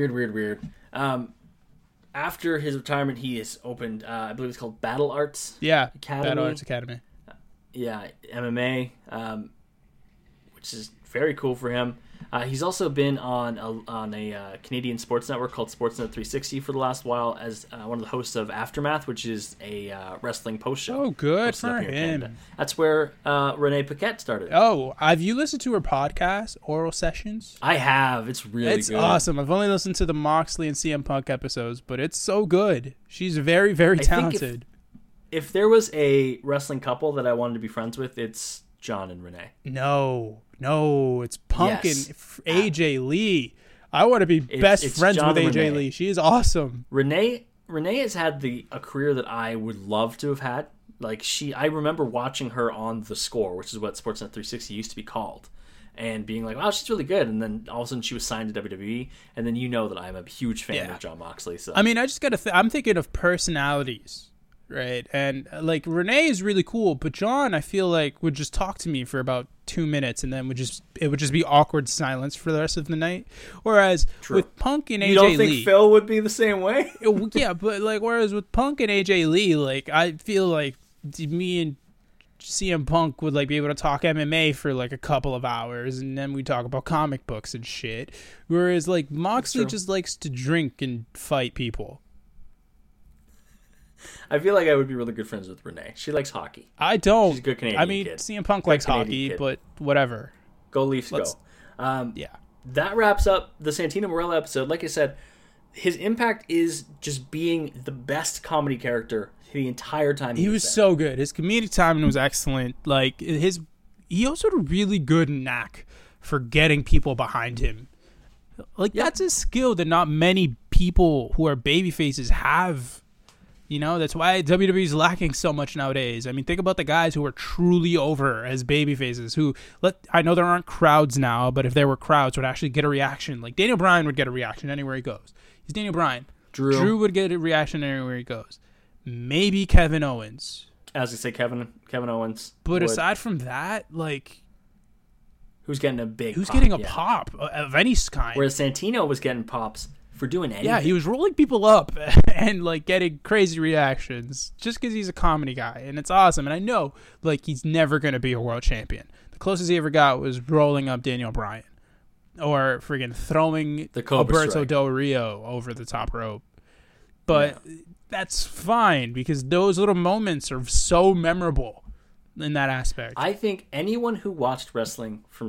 After his retirement, he has opened, I believe it's called Battle Arts. Yeah, Academy. Battle Arts Academy. Yeah, MMA, which is very cool for him. He's also been on a Canadian sports network called Sportsnet 360 for the last while as one of the hosts of Aftermath, which is a wrestling post show. Oh, good hosted for up here in him. Canada. That's where Renee Paquette started. Oh, have you listened to her podcast, Oral Sessions? I have. It's really It's good. awesome. I've only listened to the Moxley and CM Punk episodes, but it's so good. She's very, very talented. If there was a wrestling couple that I wanted to be friends with, it's John and Renee. No, it's Punk Yes. and AJ Lee. I want to be best it's friends John with and AJ Renee. Lee. She is awesome. Renee has had a career that I would love to have had. Like, I remember watching her on The Score, which is what Sportsnet 360 used to be called, and being like, wow, she's really good. And then all of a sudden she was signed to WWE, and then that I'm a huge fan of Jon Moxley. So I mean, I just got to I'm thinking of personalities, right? And like Renee is really cool, but John, I feel like, would just talk to me for about 2 minutes, and then it would just be awkward silence for the rest of the night. Whereas with Punk and AJ Lee, you don't think Phil would be the same way? Yeah, but like, whereas with Punk and AJ Lee, like, I feel like me and CM Punk would like be able to talk MMA for like a couple of hours, and then we talk about comic books and shit. Whereas like Moxley just likes to drink and fight people. I feel like I would be really good friends with Renee. She likes hockey. I don't. She's a good Canadian I mean, kid. CM Punk Good likes Canadian hockey, kid. but whatever. Go Leafs, go. Yeah. That wraps up the Santino Marella episode. Like I said, his impact is just being the best comedy character the entire time He was there. so good. His comedic timing was excellent. Like he also had a really good knack for getting people behind him. Like that's a skill that not many people who are baby faces have. You know, that's why WWE is lacking so much nowadays. I mean, think about the guys who are truly over as baby faces. I know there aren't crowds now, but if there were crowds, would actually get a reaction. Like Daniel Bryan would get a reaction anywhere he goes. He's Daniel Bryan. Drew would get a reaction anywhere he goes. Maybe Kevin Owens. As I say, Kevin Owens. But aside from that, like, who's getting a big? Who's pop, getting a pop of any kind? Whereas Santino was getting pops for doing anything. Yeah, he was rolling people up and like getting crazy reactions just because he's a comedy guy, and it's awesome. And I know like he's never gonna be a world champion. The closest he ever got was rolling up Daniel Bryan, or friggin' throwing Alberto strike. Del Rio over the top rope. But that's fine because those little moments are so memorable in that aspect. I think anyone who watched wrestling from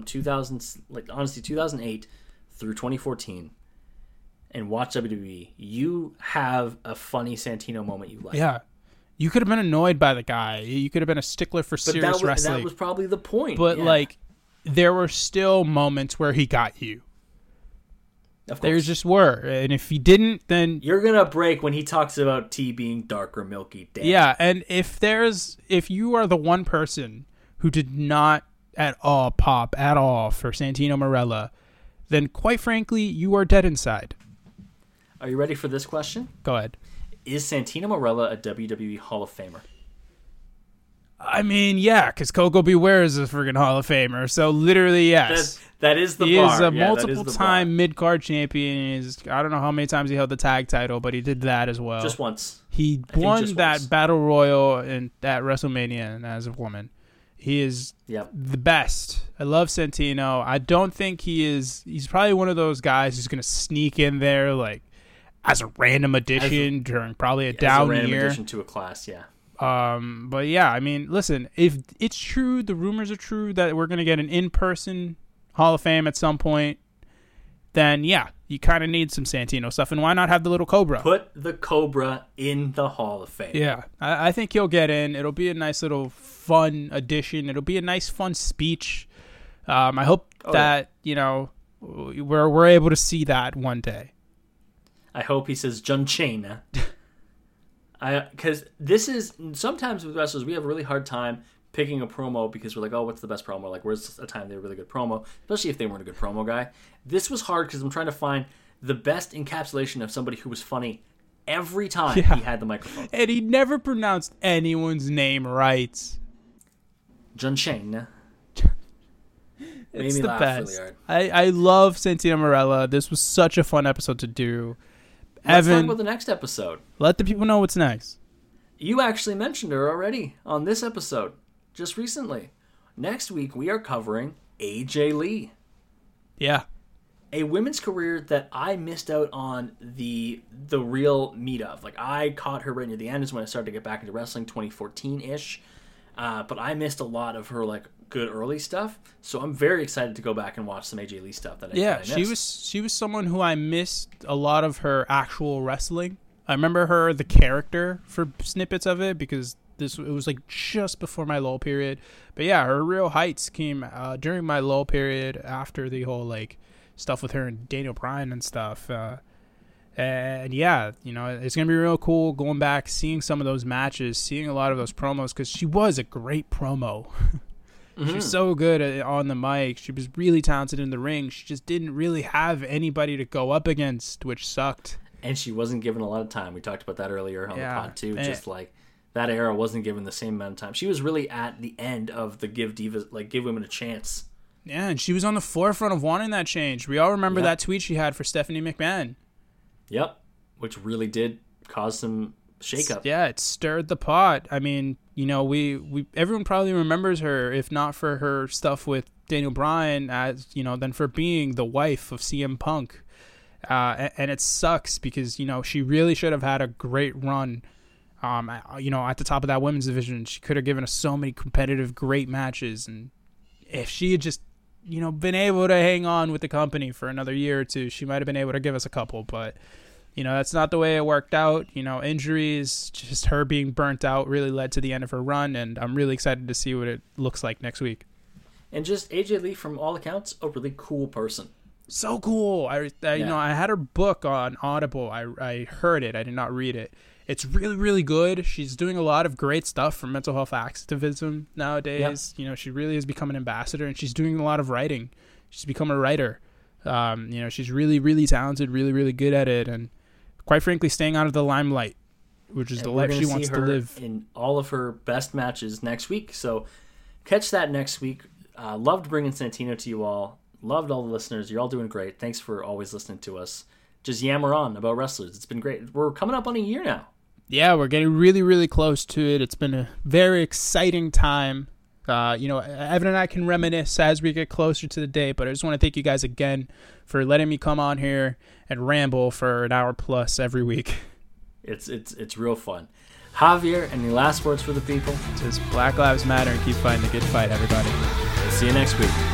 2008 through 2014 and watched WWE, you have a funny Santino moment you like. Yeah. You could have been annoyed by the guy. You could have been a stickler for serious wrestling. That was probably the point. But like, there were still moments where he got you. Of course. There just were, and if he didn't, then you're gonna break when he talks about tea being dark or milky. Damn. Yeah, and if you are the one person who did not at all pop at all for Santino Marella, then quite frankly, you are dead inside. Are you ready for this question? Go ahead. Is Santino Marella a WWE Hall of Famer? I mean, yeah, because Coco Beware is a friggin' Hall of Famer, so literally, yes. That is the he bar. He is a yeah, multiple-time mid-card champion. I don't know how many times he held the tag title, but he did that as well. Just once. He won that Battle Royal at WrestleMania and as a woman. He is the best. I love Santino. I don't think he's probably one of those guys who's going to sneak in there like as a random addition during probably a down year. As a random addition to a class, yeah. But yeah, I mean, listen, if it's true, the rumors are true that we're going to get an in-person Hall of Fame at some point, then yeah, you kind of need some Santino stuff. And why not have the little Cobra? Put the Cobra in the Hall of Fame. Yeah, I think he'll get in. It'll be a nice little fun addition. It'll be a nice fun speech. I hope that, we're able to see that one day. I hope he says John Cena. Because this is, sometimes with wrestlers, we have a really hard time picking a promo because we're like, oh, what's the best promo? Like, where's a time they were a really good promo? Especially if they weren't a good promo guy. This was hard because I'm trying to find the best encapsulation of somebody who was funny every time he had the microphone. And he never pronounced anyone's name right. John Shane. It's the best. Really I love Santino Marella. This was such a fun episode to do. Let's talk about the next episode. Let the people know what's next. You actually mentioned her already on this episode, just recently. Next week, we are covering AJ Lee. Yeah. A women's career that I missed out on the real meat of. Like, I caught her right near the end is when I started to get back into wrestling, 2014-ish. But I missed a lot of her, like, good early stuff. So I'm very excited to go back and watch some AJ Lee stuff that I missed. She was someone who I missed a lot of her actual wrestling. I remember her, the character, for snippets of it, because it was like just before my lull period. But yeah, her real heights came during my lull period after the whole like stuff with her and Daniel Bryan and stuff. And yeah, you know, it's going to be real cool going back, seeing some of those matches, seeing a lot of those promos, because she was a great promo. She was so good on the mic. She was really talented in the ring. She just didn't really have anybody to go up against, which sucked. And she wasn't given a lot of time. We talked about that earlier on the pod too. Just like that era wasn't given the same amount of time. She was really at the end of the give women a chance. Yeah, and she was on the forefront of wanting that change. We all remember that tweet she had for Stephanie McMahon. Yep, which really did cause some shakeup. Yeah, it stirred the pot. I mean, you know, we everyone probably remembers her, if not for her stuff with Daniel Bryan, as you know, then for being the wife of CM Punk. And it sucks because, you know, she really should have had a great run, you know, at the top of that women's division. She could have given us so many competitive, great matches. And if she had just, you know, been able to hang on with the company for another year or two, she might have been able to give us a couple. But, you know, that's not the way it worked out. You know, injuries, just her being burnt out really led to the end of her run. And I'm really excited to see what it looks like next week. And just AJ Lee, from all accounts, a really cool person. So cool. You know, I had her book on Audible. I heard it. I did not read it. It's really, really good. She's doing a lot of great stuff for mental health activism nowadays. You know, she really has become an ambassador, and she's doing a lot of writing. She's become a writer. You know, she's really, really talented, really, really good at it, and quite frankly, staying out of the limelight, which is the life she wants to live. In all of her best matches next week. So catch that next week. Loved bringing Santino to you all. Loved all the listeners. You're all doing great. Thanks for always listening to us. Just yammer on about wrestlers. It's been great. We're coming up on a year now. Yeah, we're getting really, really close to it. It's been a very exciting time. You know, Evan and I can reminisce as we get closer to the date, but I just want to thank you guys again for letting me come on here and ramble for an hour plus every week. It's real fun. Javier, any last words for the people? Just Black Lives Matter and keep fighting the good fight, everybody. See you next week.